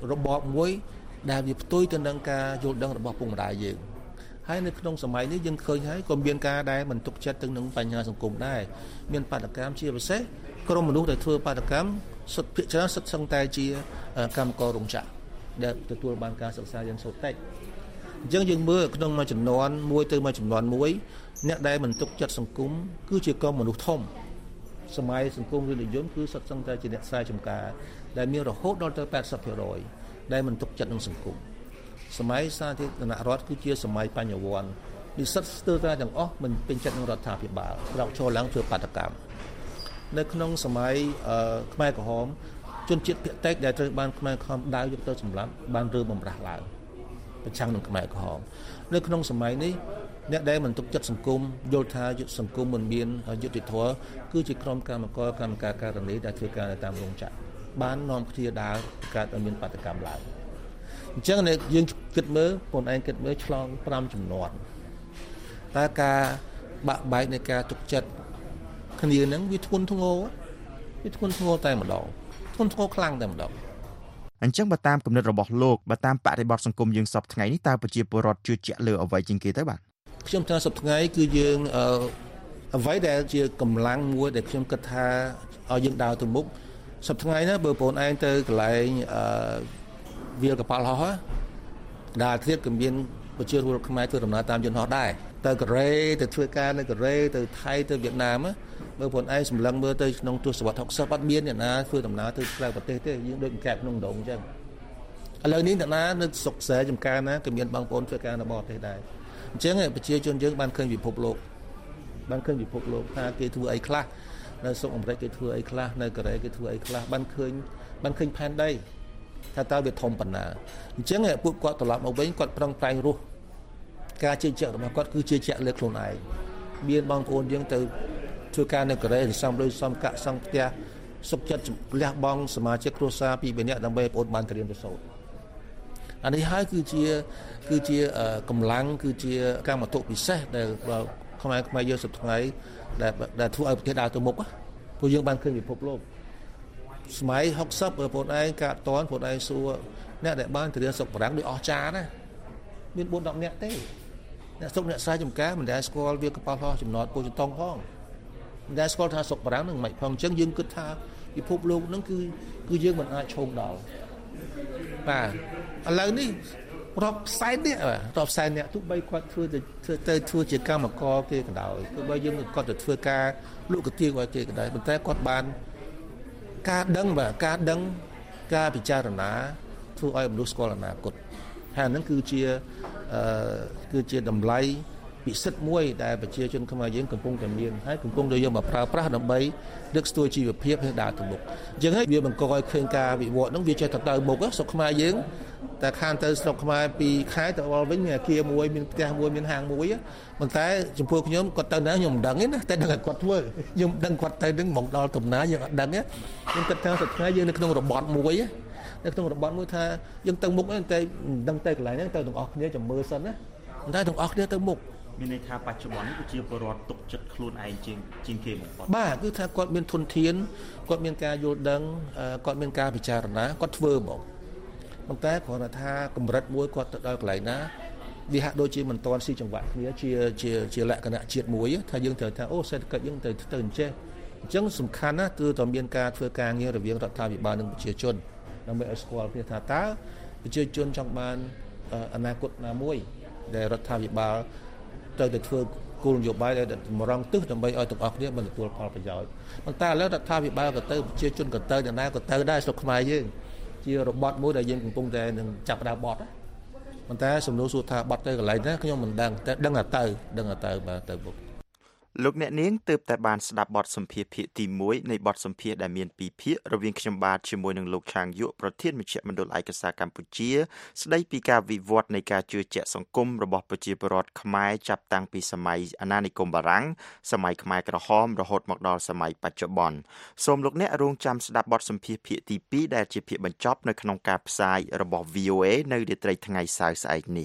របបមួយដែលវាផ្ទុយទៅនឹងការយល់ដឹងរបស់ពុកម្ដាយយើងហើយនៅក្នុងសម័យនេះយើងឃើញហើយក៏មានការដែលមិនទុកចិត្តទៅនឹងបញ្ហាសង្គមដែរមានបាតកម្មជាពិសេសក្រុមមនុស្សដែលធ្វើបាតកម្មសិទ្ធិភាគច្រើនសិទ្ធិសឹងតែជាកម្មកររោងចក្រដែលទទួលបានការសិក្សាយ៉ាងសូត្រតិចអញ្ចឹងយើងមើលក្នុងមួយចំនួនមួយទៅមួយចំនួនមួយអ្នកដែលមិនទុកចិត្តសង្គមគឺជាក្រុមមនុស្សធំសម័យសង្គមរាជនិយមគឺសិទ្ធិសឹងតែជាអ្នកខ្សែចំការដែលមានរហូតដល់ទៅ แปดสิบเปอร์เซ็นต์ ដែលមិនទុកចិត្តនឹងសង្គមសម័យសាធារណរដ្ឋគឺជាសម័យបញ្ញវន្តនិស្សិតស្ទើរតែទាំងអស់មិនពេញចិត្តនឹងរដ្ឋាភិបាលក្រោកឈរឡើងធ្វើបាតកម្មនៅក្នុងសម័យខ្មែរក្រហមជនជាតិភាគតិចដែលត្រូវបានខ្មែរក្រហមដាវយកទៅសម្លាប់បានរើបំរាស់ឡើងប្រឆាំងនឹងខ្មែរក្រហមនៅក្នុងសម័យនេះអ្នកដែលមិនទុកចិត្តសង្គមយល់ថាយុទ្ធសង្គមមិនមានយុត្តិធម៌គឺជាក្រុមកម្មករកម្មការការនីដែលធ្វើការតាមរោងចក្របាននាំគ្នាដើរកើតឲ្យមានបាតកម្មឡើងអញ្ចឹងយើងគិតមើលបងឯងគិតមើលឆ្លងប្រាំចំនួនតើការបាក់បែកនៃការទុកចិត្តគ្នានឹងវាធ្ងន់ធ្ងរវាធ្ងន់ធ្ងរតែម្ដងធ្ងន់ធ្ងរខ្លាំងតែម្ដងអញ្ចឹងបើតាមគំនិតរបស់លោកបើតាមបរិបទសង្គមយើងសពថ្ងៃនេះតើប្រជាពលរដ្ឋជឿជាក់លើអ្វីជាងគេទៅបាទខ្ញុំថាសពថ្ងៃគឺយើងអ្វីដែលជាកម្លាំងមួយដែលខ្ញុំគិតថាឲ្យយើងដើរទៅមុខសពថ្ងៃណាបើបងឯងទៅកន្លែងអឺវាលកប៉ាល់ហោះដែលទៀតក៏មានប្រជាពលរដ្ឋខ្មែរធ្វើដំណើរតាមយន្តហោះដែរទៅកូរ៉េទៅធ្វើការនៅកូរ៉េទៅថៃទៅវៀតណាមបើបងឯងសម្លឹងមើលទៅក្នុងទសវត្សរ៍ហុកសិបអត់មានអ្នកណាធ្វើដំណើរទៅក្រៅប្រទេសទេយើងដូចកែបក្នុងដងអញ្ចឹងឥឡូវនេះអ្នកណានៅស្រុកស្រែចំការណាក៏មានបងប្អូនធ្វើការនៅបរទេសដែរអញ្ចឹងប្រជាជនយើងបានឃើញពិភពលោកបានឃើញពិភពលោកថាគេធ្វើអីខ្លះនៅស្រុកអាមេរិកគេធ្វើអីខ្លះនៅកូរ៉េគេធ្វើអីខ្លះបានឃើញបានឃើញផែនដីថាតើវាធំប៉ុណ្ណាអញ្ចឹងពួកគាត់ត្រឡប់មកវិញគាត់ប្រឹងប្រែងរស់ការជឿជាក់របស់គាត់គឺជឿជាក់លើខ្លួនឯងមានបងប្អូនយើងទៅធ្វើការនៅកូរ៉េសំលុយសំកាក់សង់ផ្ទះសុខចិត្តលះបង់សមាជិកគ្រួសារពីរបីនាក់ដើម្បីបងប្អូនបានទៅរៀនទៅសូត្រអានេះហើយគឺជាគឺជាកម្លាំងគឺជាកម្មវត្ថុពិសេសដែលខ្មែរខ្មែរយើងសប្តាហ៍ថ្ងៃដែលដែលធ្វើឲ្យប្រទេសដើរទៅមុខព្រោះយើងបានឃើញពិភពលោកសម័យហុកសិបបងប្អូនឯងកាត់តនបងប្អូនឯងសួរអ្នកដែលបានទៅរៀនសុខបារាំងដូចអស់ចាណាមានbốn đến nămនាក់ទេអ្នកសុខអ្នកសាយចំការមិនដែលស្គាល់វាកប៉ាល់ហោះចំណតពូជតុងផងមិនដែលស្គាល់ថាសុខបារាំងនឹងមិនផងអញ្ចឹងយើងគិតថាពិភពលោកនឹងគឺគឺយើងមិនអាចឈោងដល់បាទឥឡូវនេះរាប់ផ្សែននេះរាប់ផ្សែនអ្នកទោះបីគាត់ធ្វើទៅទៅធ្វើជាកម្មករគេក៏ដោយទោះបីយើងគាត់ទៅធ្វើការលក់កាទៀវឲ្យគេក៏ដោយប៉ុន្តែគាត់បានការដឹងបាទការដឹងការពិចារណាធ្វើឲ្យមនុស្សស្គាល់អនាគតហើយហ្នឹងគឺជាអឺគឺជាតម្លៃពិសិដ្ឋមួយដែលប្រជាជនខ្មែរយើងកំពុងតែមានហើយកំពុងតែយកមកប្រើប្រាស់ដើម្បីលើកស្ទួយជីវភាពឲ្យដើរទៅមុខអញ្ចឹងហើយវាបង្កឲ្យឃើញការវិវត្តហ្នឹងវាចេះទៅទៅមុខស្រុកខ្មែរយើងតែខានទៅស្រុកខ្មែរពីខែទៅដល់វិញមានអាគារមួយមានផ្ទះមួយមានហាងមួយប៉ុន្តែចំពោះខ្ញុំគាត់ទៅណាខ្ញុំមិនដឹងទេណាតែដឹងតែគាត់ធ្វើខ្ញុំដឹងគាត់ទៅនឹងមកដល់ដំណើរយើងអត់ដឹងទេខ្ញុំគិតថាស្រុកខ្មែរយើងនៅក្នុងរបបមួយនៅក្នុងរបបមួយថាយើងទៅមុខតែមិនដឹងទៅកន្លែងហ្នឹងទៅទាំងអស់គ្នាចាំមើលសិនណាប៉ុន្តែទាំងអស់គ្នាទៅមុខមានន័យថាបច្ចុប្បន្ននេះប្រជាពលរដ្ឋទុកចិត្តខ្លួនឯងជាងជាងគេបំផុតបាទគឺថាគាត់មានធនធានគាត់មានការយល់ដឹងគាត់មានការពិចារណាគាត់ធ្វើមកប៉ុន្តែគ្រាន់តែថាកម្រិតមួយគាត់ទៅដល់កន្លែងណាវាហាក់ដូចជាមិនទាន់ស៊ីចង្វាក់គ្នាជាជាជាលក្ខណៈជាតិមួយថាយើងត្រូវថាអូសេដ្ឋកិច្ចយើងទៅទៅអញ្ចេះអញ្ចឹងសំខាន់ណាស់គឺតើមានការធ្វើការងាររវាងរដ្ឋាភិបាលនិងប្រជាជនដើម្បីឲ្យស្គាល់គ្នាថាតើប្រជាជនចង់បានអនាគតណាមួយដែលរដ្ឋាភិបាលត្រូវតែធ្វើគោលនយោបាយដែលមរងទឹះដើម្បីឲ្យទាំងអស់គ្នាបានទទួលផលប្រយោជន៍ប៉ុន្តែឥឡូវរដ្ឋាភិបាលក៏ទៅប្រជាជនក៏ទៅអ្នកណាក៏ទៅដែរស្រុកខ្មែរយើងជារបត់មួយដែលយើងកំពុងតែនឹងចាប់ផ្ដើមបត់ប៉ុន្តែសំណួរសួរថាបត់ទៅកន្លែងណាខ្ញុំមិនដឹងតែដឹងតែទៅដឹងតែទៅបាទទៅបុកលោកអ្នកនាងទើបតែបានស្ដាប់បទសម្ភាសន៍ភាគទីមួយនៃបទសម្ភាសន៍ដែលមានពីរភាគរវាងខ្ញុំបាទជាមួយនឹងលោកឆាងយុប្រធានមជ្ឈមណ្ឌលឯកសារកម្ពុជាស្ដីពីការវិវត្តនៃការជឿជាក់សង្គមរបស់ប្រជាពលរដ្ឋខ្មែរចាប់តាំងពីសម័យអាណានិគមបារាំងសម័យខ្មែរក្រហមរហូតមកដល់សម័យបច្ចុប្បន្នសូមលោកអ្នករងចាំស្ដាប់បទសម្ភាសន៍ភាគទីពីរដែលជាភាគបញ្ចប់នៅក្នុងការផ្សាយរបស់ វី អូ เอ នៅរាត្រីថ្ងៃសៅរ៍ស្អែកនេះ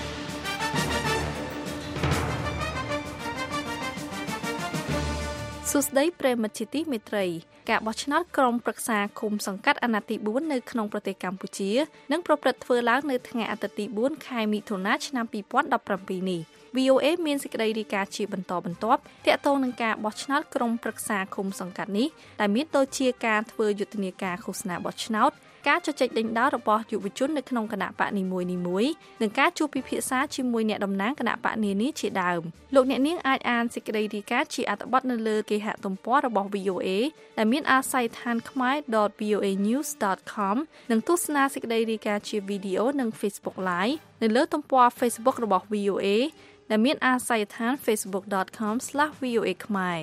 សសួស្តីប្រិយមិត្តជាទីមេត្រីការបោះឆ្នោតក្រុមប្រឹក្សាឃុំសង្កាត់អាណត្តិទីបួននៅក្នុងប្រទេសកម្ពុជានឹងប្រព្រឹត្តធ្វើឡើងនៅថ្ងៃអាទិត្យទីបួនខែមិថុនាឆ្នាំពីរពាន់ដប់ប្រាំពីរនេះ វី អូ เอ មានសេចក្តីរាយការណ៍ជាបន្តបន្ទាប់ទាក់ទងនឹងការបោះឆ្នោតក្រុមប្រឹក្សាឃុំសង្កាត់នេះដែលមានដូចជាការធ្វើយុទ្ធនាការឃោសនាបោះឆ្នោតការជជែកដេញដោលរបស់យុវជននៅក្នុងគណៈបកនីមួយៗនិងការជួបពិភាក្សាជាមួយអ្នកតំណាងគណៈបកនានាជាដើមលោកអ្នកនាងអាចអានសេចក្តីរាយការណ៍ជាអត្ថបទនៅលើគេហទំព័ររបស់ វី អូ เอ ដែលមានអាស័យដ្ឋាន khmae dot v o a news dot com និងទស្សនាសេចក្តីរាយការណ៍ជាវីដេអូនិង Facebook Live នៅលើទំព័រ Facebook របស់ វី អូ เอ ដែលមានអាស័យដ្ឋាន facebook dot com slash v o a khmae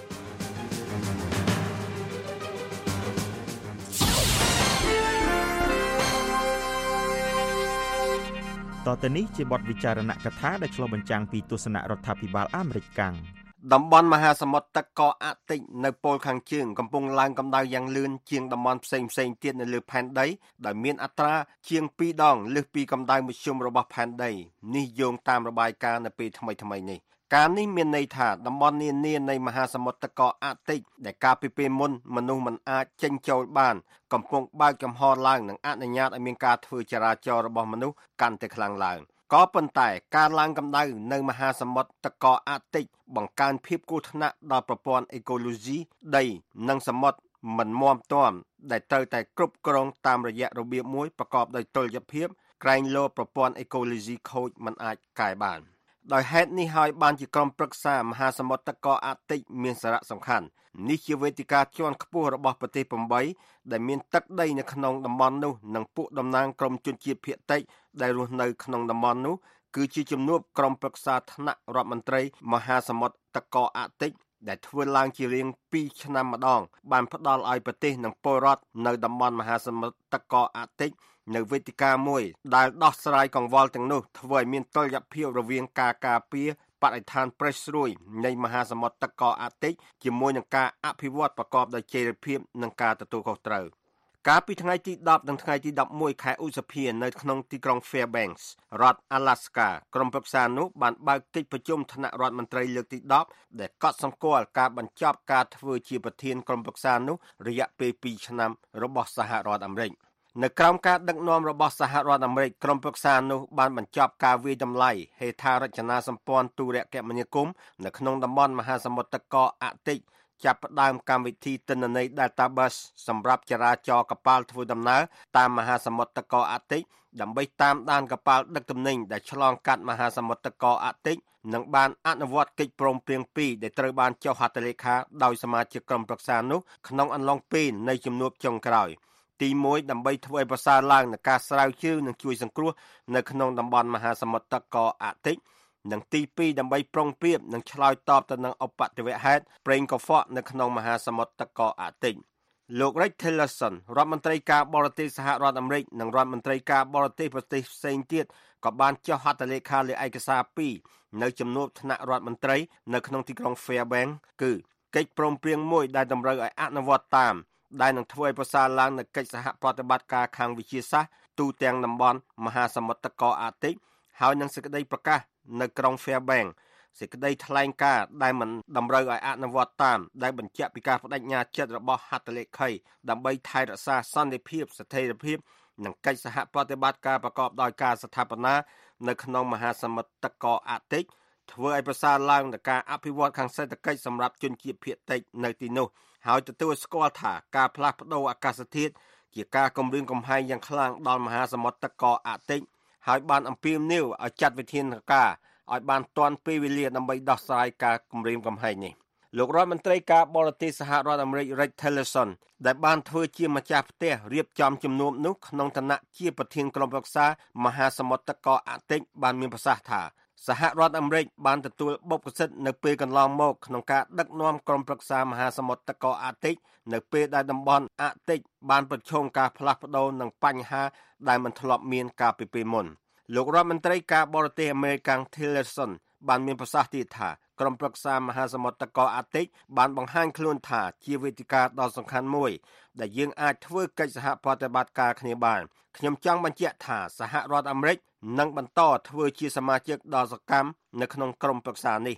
តទៅនេះជាបទវិចារណកថាដែលឆ្លុះបញ្ចាំងពីទស្សនៈរដ្ឋាភិបាលអាមេរិកកាំងតំបន់មហាសមុទ្រទឹកកកអាតិចនៅប៉ូលខាងជើងកំពុងឡើងកម្ដៅយ៉ាងលឿនជាងតំបន់ផ្សេងៗទៀតនៅលើផែនដីដែលមានអត្រាជាងពីរដងលើសពីកម្ដៅមធ្យមរបស់ផែនដីនេះយោងតាមរបាយការណ៍នៅពេលថ្មីៗនេះការនេះមានន័យថាតំបន់នានានៃមហាសមុទ្រទឹកកកអាតិចដែលកាលពីពេលមុនមនុស្សមិនអាចចេញចូលបានកំពុងបើកចំហឡើងនិងអនុញ្ញាតឲ្យមានការធ្វើចរាចរណ៍របស់មនុស្សកាន់តែខ្លាំងឡើងក៏ប៉ុន្តែការឡើងកម្ដៅនៅមហាសមុទ្រទឹកកកអាតិចបង្កើនភាពគ្រោះថ្នាក់ដល់ប្រព័ន្ធអេកូឡូស៊ីដីនិងសមុទ្រមិនមាំទាំដែលត្រូវតែគ្រប់គ្រងតាមរយៈរបៀបមួយប្រកបដោយតុល្យភាពក្រែងលោប្រព័ន្ធអេកូឡូស៊ីខូចមិនអាចកែបានដោយហេតុនេះហើយបានជាក្រុមប្រឹក្សាមហាសមុទ្រទឹកកកអាតិចមានសារៈសំខាន់នេះជាវេទិកាជាន់ខ្ពស់របស់ប្រទេសប្រាំបីដែលមានទឹកដីនៅក្នុងតំបន់នោះនិងពួកតំណាងក្រុមជនជាតិភាគតិចដែលរស់នៅក្នុងតំបន់នោះគឺជាជំនួបក្រុមប្រឹក្សាថ្នាក់រដ្ឋមន្ត្រីមហាសមុទ្រទឹកកកអាតិចដែលធ្វើឡើងជារៀងពីរឆ្នាំម្ដងបានផ្ដល់ឲ្យប្រទេសនិងពលរដ្ឋនៅតំបន់មហាសមុទ្រទឹកកកអាតិចនៅវេទិកាមួយដែលដោះស្រាយកង្វល់ទាំងនោះធ្វើឲ្យមានតុល្យភាពរវាងការការពារបរិស្ថានប្រេះស្រួយនៃមហាសមុទ្រទឹកកកអាតិចជាមួយនឹងការអភិវឌ្ឍប្រកបដោយចីរភាពនិងការទទួលខុសត្រូវកាលពីថ្ងៃទីដប់និងថ្ងៃទីដប់មួយខែឧសភានៅក្នុងទីក្រុង Fairbanks រដ្ឋ Alaska ក្រុមប្រឹក្សានោះបានបើកកិច្ចប្រជុំថ្នាក់រដ្ឋមន្ត្រីលើកទីដប់ដែលកត់សម្គាល់ការបញ្ចប់ការធ្វើជាប្រធានក្រុមប្រឹក្សានោះរយៈពេលពីរឆ្នាំរបស់សហរដ្ឋអាមេរិកនៅក្រោមការដឹកនាំរបស់សហរដ្ឋអាមេរិកក្រុមប្រឹក្សានោះបានបញ្ចប់ការវាយតម្លៃហេដ្ឋារចនាសម្ព័ន្ធទូរគមនាគមន៍នៅក្នុងតំបន់មហាសមុទ្រទឹកកកអាតិចចាប់ផ្ដើមកម្មវិធីទិន្នន័យ Database សម្រាប់ចរាចរណ៍កប៉ាល់ធ្វើដំណើរតាមមហាសមុទ្រទឹកកកអាតិចដើម្បីតាមដានកប៉ាល់ដឹកទំនិញដែលឆ្លងកាត់មហាសមុទ្រទឹកកកអាតិចនិងបានអនុវត្តកិច្ចព្រមព្រៀងពីរដែលត្រូវបានចុះហត្ថលេខាដោយសមាជិកក្រុមប្រឹក្សានោះក្នុងអំឡុងពេលនៃជំនួបចុងក្រោយទីមួយដើម្បីធ្វើឲ្យប្រសើរឡើងនឹងការស្រាវជ្រាវនិងជួយសង្គ្រោះនៅក្នុងតំបន់មហាសមុទ្រទឹកកកអាតិចនិងទីពីរដើម្បីប្រុងប្រៀបនិងឆ្លើយតបទៅនឹងឧបទ្ទវហេតុប្រេងកខ្វក់នៅក្នុងមហាសមុទ្រទឹកកកអាតិចលោក Rex Tillerson រដ្ឋមន្ត្រីការបរទេសសហរដ្ឋអាមេរិកនិងរដ្ឋមន្ត្រីការបរទេសប្រទេសផ្សេងទៀតក៏បានចុះហត្ថលេខាលើឯកសារពីរនៅជំនួបថ្នាក់រដ្ឋមន្ត្រីនៅក្នុងទីក្រុង Fairbanks គឺកិច្ចព្រមព្រៀងមួយដែលតម្រូវឲ្យអនុវត្តតាមដែលនឹងធ្វើឲ្យប្រសើរឡើងនូវកិច្ចសហប្រតិបត្តិការខាងវិទ្យាសាស្ត្រទូទាំងតំបន់មហាសមុទ្រទឹកកកអាតិចហើយនឹងសេចក្តីប្រកាសនៅក្រុង Fairbanks សេចក្តីថ្លែងការណ៍ដែលមិនតម្រូវឲ្យអនុវត្តតាមដែលបញ្ជាក់ពីការបដិញ្ញាចិត្តរបស់ហត្ថលេខីដើម្បីថែរក្សាសន្តិភាពស្ថិរភាពនិងកិច្ចសហប្រតិបត្តិការប្រកបដោយការស្ថាបនានៅក្នុងមហាសមុទ្រទឹកកកអាតិចធ្វើឲ្យប្រសើរឡើងនូវការអភិវឌ្ឍខាងសេដ្ឋកិច្ចសម្រាប់ជនជាតិភាគតិចនៅទីនោះហើយទទួលស្គាល់ថាការផ្លាស់ប្ដូរអាកាសធាតុជាការគំរាមកំហែងយ៉ាងខ្លាំងដល់មហាសមុទ្រទឹកកកអាតិចហើយបានអំពាវនាវឲ្យចាត់វិធានការឲ្យបានទាន់ពេលវេលាដើម្បីដោះស្រាយការគំរាមកំហែងនេះលោករដ្ឋមន្ត្រីការបរទេសសហរដ្ឋអាមេរិក Rex Tillerson ដែលបានធ្វើជាម្ចាស់ផ្ទះរៀបចំជំនួបនោះក្នុងឋានៈជាប្រធានក្រុមប្រឹក្សាមហាសមុទ្រទឹកកកអាតិចបានមានប្រសាសន៍ថាសហរដ្ឋអាមេរិកបានទទួលបុព្វសិទ្ធិនៅពេលកន្លងមកក្នុងការដឹកនាំក្រុមប្រឹក្សាមហាសមុទ្រទឹកកកអាតិចនៅពេលដែលតំបន់អាតិចបានប្រឈមការផ្លាស់ប្ដូរនិងបញ្ហាដែលមិនធ្លាប់មានកាលពីពេលមុនលោករដ្ឋមន្ត្រីការបរទេសអាមេរិក Tillerson បានមានប្រសាសន៍ទៀតថាក្រុមប្រឹក្សាមហាសមុទ្រទឹកកកអាតិចបានបង្ហាញខ្លួនថាជាវេទិកាដ៏សំខាន់មួយដែលយើងអាចធ្វើកិច្ចសហប្រតិបត្តិការគ្នាបានខ្ញុំចង់បញ្ជាក់ថាសហរដ្ឋអាមេរិកនឹងបន្តធ្វើជាសមាជិកដ៏សកម្មនៅក្នុងក្រុមប្រឹក្សានេះ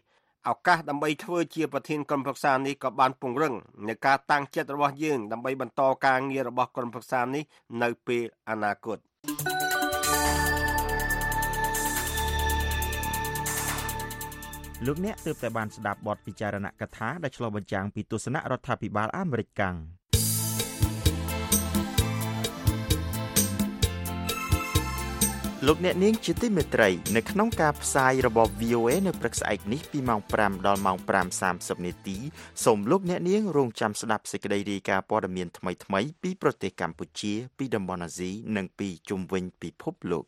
ឱកាសដើម្បីធ្វើជាប្រធានក្រុមប្រឹក្សានេះក៏បានពង្រឹងនៃការតាំងចិត្តរបស់យើងដើម្បីបន្តការងាររបស់ក្រុមប្រឹក្សានេះនៅពេលអនាគតលោកអ្នកទើបតែបានស្ដាប់បទពិចារណកថាដែលឆ្លុះបញ្ចាំងពីទស្សនៈរដ្ឋាភិបាលអាមេរិកកាំងលោកអ្នកនាងជាទីមេត្រីនៅក្នុងការផ្សាយរបស់ វី អូ เอ នៅព្រឹកស្អែកនេះពីម៉ោងប្រាំដល់ម៉ោងប្រាំសាមសិបនាទីសូមលោកអ្នកនាងរងចាំស្ដាប់សេចក្តីរាយការណ៍ព័ត៌មានថ្មីៗពីប្រទេសកម្ពុជាពីតំបន់អាស៊ីនិងពីជុំវិញពិភពលោក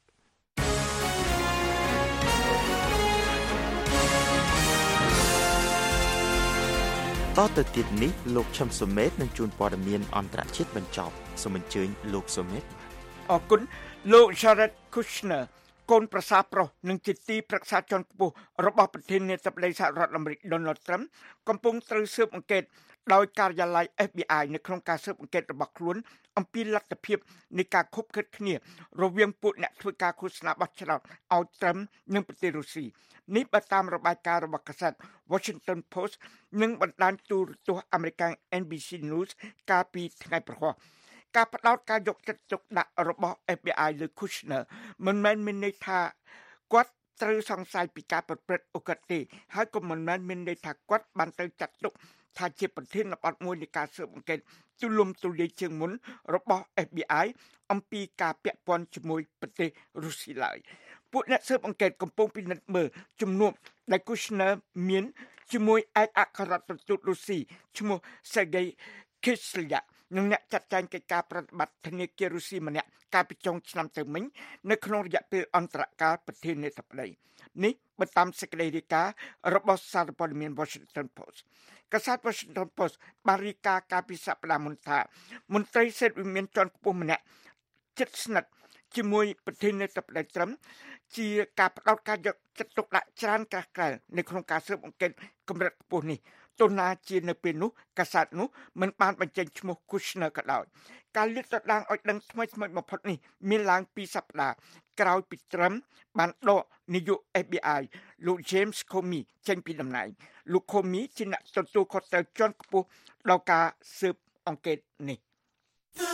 តទៅទៀតនេះលោកឈឹមសុមេតនឹងជួនព័ត៌មានអន្តរជាតិបញ្ចប់សូមអញ្ជើញលោកសុមេតអរគុណលោក Jared Kushner កូនប្រសារប្រុសនិងជាទីប្រឹក្សាជាន់ខ្ពស់របស់ប្រធានាធិបតីសហរដ្ឋអាមេរិក Donald Trump កំពុងត្រូវស៊ើបអង្កេតដោយការិយាល័យ เอฟ บี ไอ នៅក្នុងការស៊ើបអង្កេតរបស់ខ្លួនអំពីលទ្ធភាពនៃការខុបខិតគ្នារវាងពួកអ្នកធ្វើការឃោសនាបោះឆ្នោតឲ្យ Trump និងប្រទេសរុស្ស៊ីនេះបើតាមរបាយការណ៍របស់កាសែត Washington Post និងបណ្ដាញទូរទស្សន៍អាមេរិក เอ็น บี ซี News កាលពីថ្ងៃព្រហស្បតិ៍ការផ្ដោតការយកចិត្តទុកដាក់របស់ เอฟ บี ไอ លើ Kushner មិនមែនមានន័យថាគាត់ត្រូវសង្ស័យពីការប្រព្រឹត្តឧក្រិដ្ឋទេហើយក៏មិនមែនមានន័យថាគាត់បានទៅចាត់ទុកថាជាប្រធានបទមួយនៃការស៊ើបអង្កេតទូលំទូលាយជាងមុនរបស់ เอฟ บี ไอ អំពីការពាក់ព័ន្ធជាមួយប្រទេសរុស្ស៊ីឡើយពួកអ្នកស៊ើបអង្កេតកំពុងពិនិត្យមើលជំនួបដែល Kushner មានជាមួយឯកអគ្គរដ្ឋប្រទូតរុស្ស៊ីឈ្មោះ Sergei Kislyak និងអ្នកចាត់ចែងកិច្ចការប្រតិបត្តិធនាគាររុស្ស៊ីម្នាក់កាលពីចុងឆ្នាំទៅមិញនៅក្នុងរយៈពេលអន្តរកាលប្រធានាធិបតីនេះបើតាមសេចក្តីរាយការណ៍របស់សារព័ត៌មាន Washington Post កាសែត Washington Post បានរាយការណ៍កាលពីសប្តាហ៍មុនថាមន្ត្រីសេដ្ឋវិមានជាន់ខ្ពស់ម្នាក់ជិតស្និទ្ធជាមួយប្រធានាធិបតីត្រឹមជាការផ្ដោតការយកចិត្តទុកដាក់ច្រើនកាសក្រែលនៅក្នុងការស៊ើបអង្កេតកម្រិតខ្ពស់នេះទោះណាជានៅពេលនោះកាសែតនោះមិនបានបញ្ចេញឈ្មោះ Kushner ក៏ដោយការលាតត្រដាងឲ្យដឹងថ្មីថ្មីបំផុតនេះមានឡើងពីសប្តាហ៍ក្រោយពីត្រឹមបានដកនាយក เอฟ บี ไอ លោក James Comey ចេញពីតំណែងលោក Comey ជាអ្នកទទួលខុសត្រូវជាន់ខ្ពស់ដល់ការស៊ើបអង្កេតនេះ The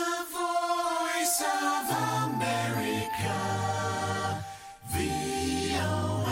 Voice of America វី អូ เอ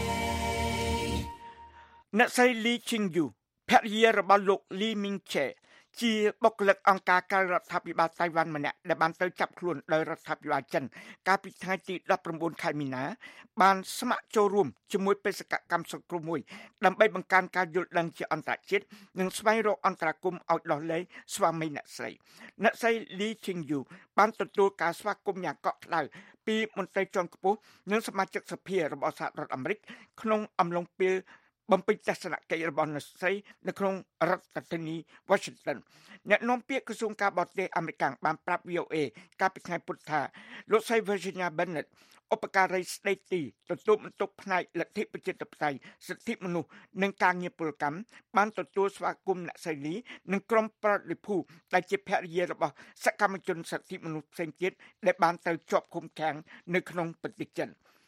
អ្នកស្រី Lee Ching-yu ភរិយារបស់លោក Lee Ming-che ជាបុគ្គលិកអង្គការក្រៅរដ្ឋាភិបាលតៃវ៉ាន់ម្នាក់ដែលបានទៅចាប់ខ្លួនដោយរដ្ឋាភិបាលចិនកាលពីថ្ងៃទីដប់ប្រាំបួនខែមីនាបានស្ម័គ្រចូលរួមជាមួយបេសកកម្មសង្គ្រោះមួយដើម្បីបង្កើនការយល់ដឹងជាអន្តរជាតិនិងស្វែងរកអន្តរាគមន៍ឲ្យដោះលែងស្វាមីអ្នកស្រីអ្នកស្រី Lee Ching-yu បានទទួលការស្វាគមន៍យ៉ាងកក់ក្ដៅពីមន្ត្រីជាន់ខ្ពស់និងសមាជិកសភារបស់សហរដ្ឋអាមេរិកក្នុងអំឡុងពេលបំពេញទស្សនកិច្ចរបស់អ្នកស្រីនៅក្នុងរដ្ឋធានី Washington អ្នកនាំពាក្យក្រសួងការបរទេសអាមេរិកបានប្រាប់ វី អូ เอ កាលពីថ្ងៃពុធថាលោកស្រី Virginia Bennett ឧបការីស្ដីទីទទួលបន្ទុកផ្នែកលទ្ធិប្រជាធិបតេយ្យសិទ្ធិមនុស្សនិងការងារពលកម្មបានទទួលស្វាគមន៍អ្នកស្រីលីនិងក្រុមប្រតិភូដែលជាភរិយារបស់សកម្មជនសិទ្ធិមនុស្សផ្សេងទៀតដែលបានទៅជាប់ឃុំឃាំងនៅក្នុងប្រទេសចិន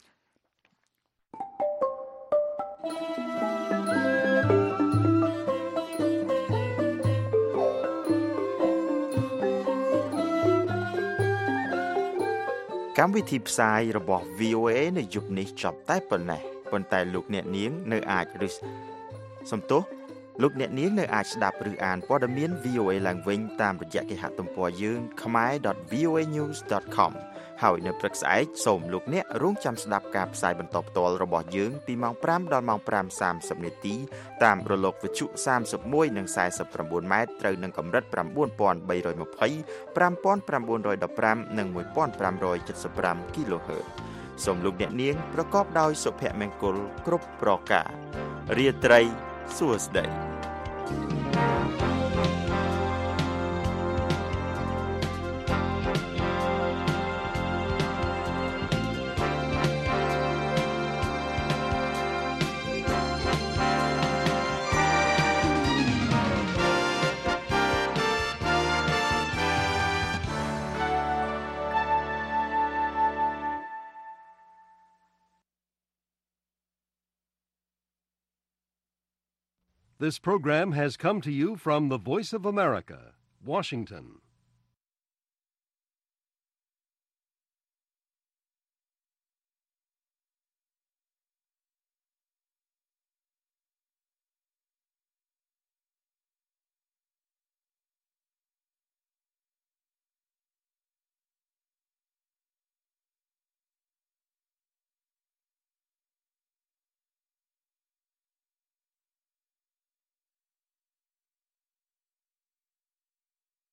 កម្មវិធីផ្សាយរបស់ វី អូ เอ នៅយប់នេះចប់តែប៉ុណ្ណេះប៉ុន្តែលោកអ្នកនាងនៅអាចឬសំទោសលោកអ្នកនាងនៅអាចស្ដាប់ឬអានព័ត៌មាន វី អូ เอ ឡើងវិញតាមរយៈគេហទំព័រយើង khmer dot v o a news dot com ហើយនៅព្រឹកស្អែកសូមលោកអ្នករងចាំស្ដាប់ការផ្សាយបន្តផ្ទាល់របស់យើងពីម៉ោងប្រាំដល់ម៉ោងប្រាំសាមសិបនាទីតាមរលកវិទ្យុសាមសិបមួយនិងសែសិបប្រាំបួនម៉ែត្រត្រូវនឹងកម្រិត៩បី២០ ៥៩១៥ និង១៥៧៥ kHz សូមលោកអ្នកនាងប្រកបដោយសុភមង្គលគ្រប់ប្រការរាត្រីសួស្តី This program has come to you from the Voice of America, Washington.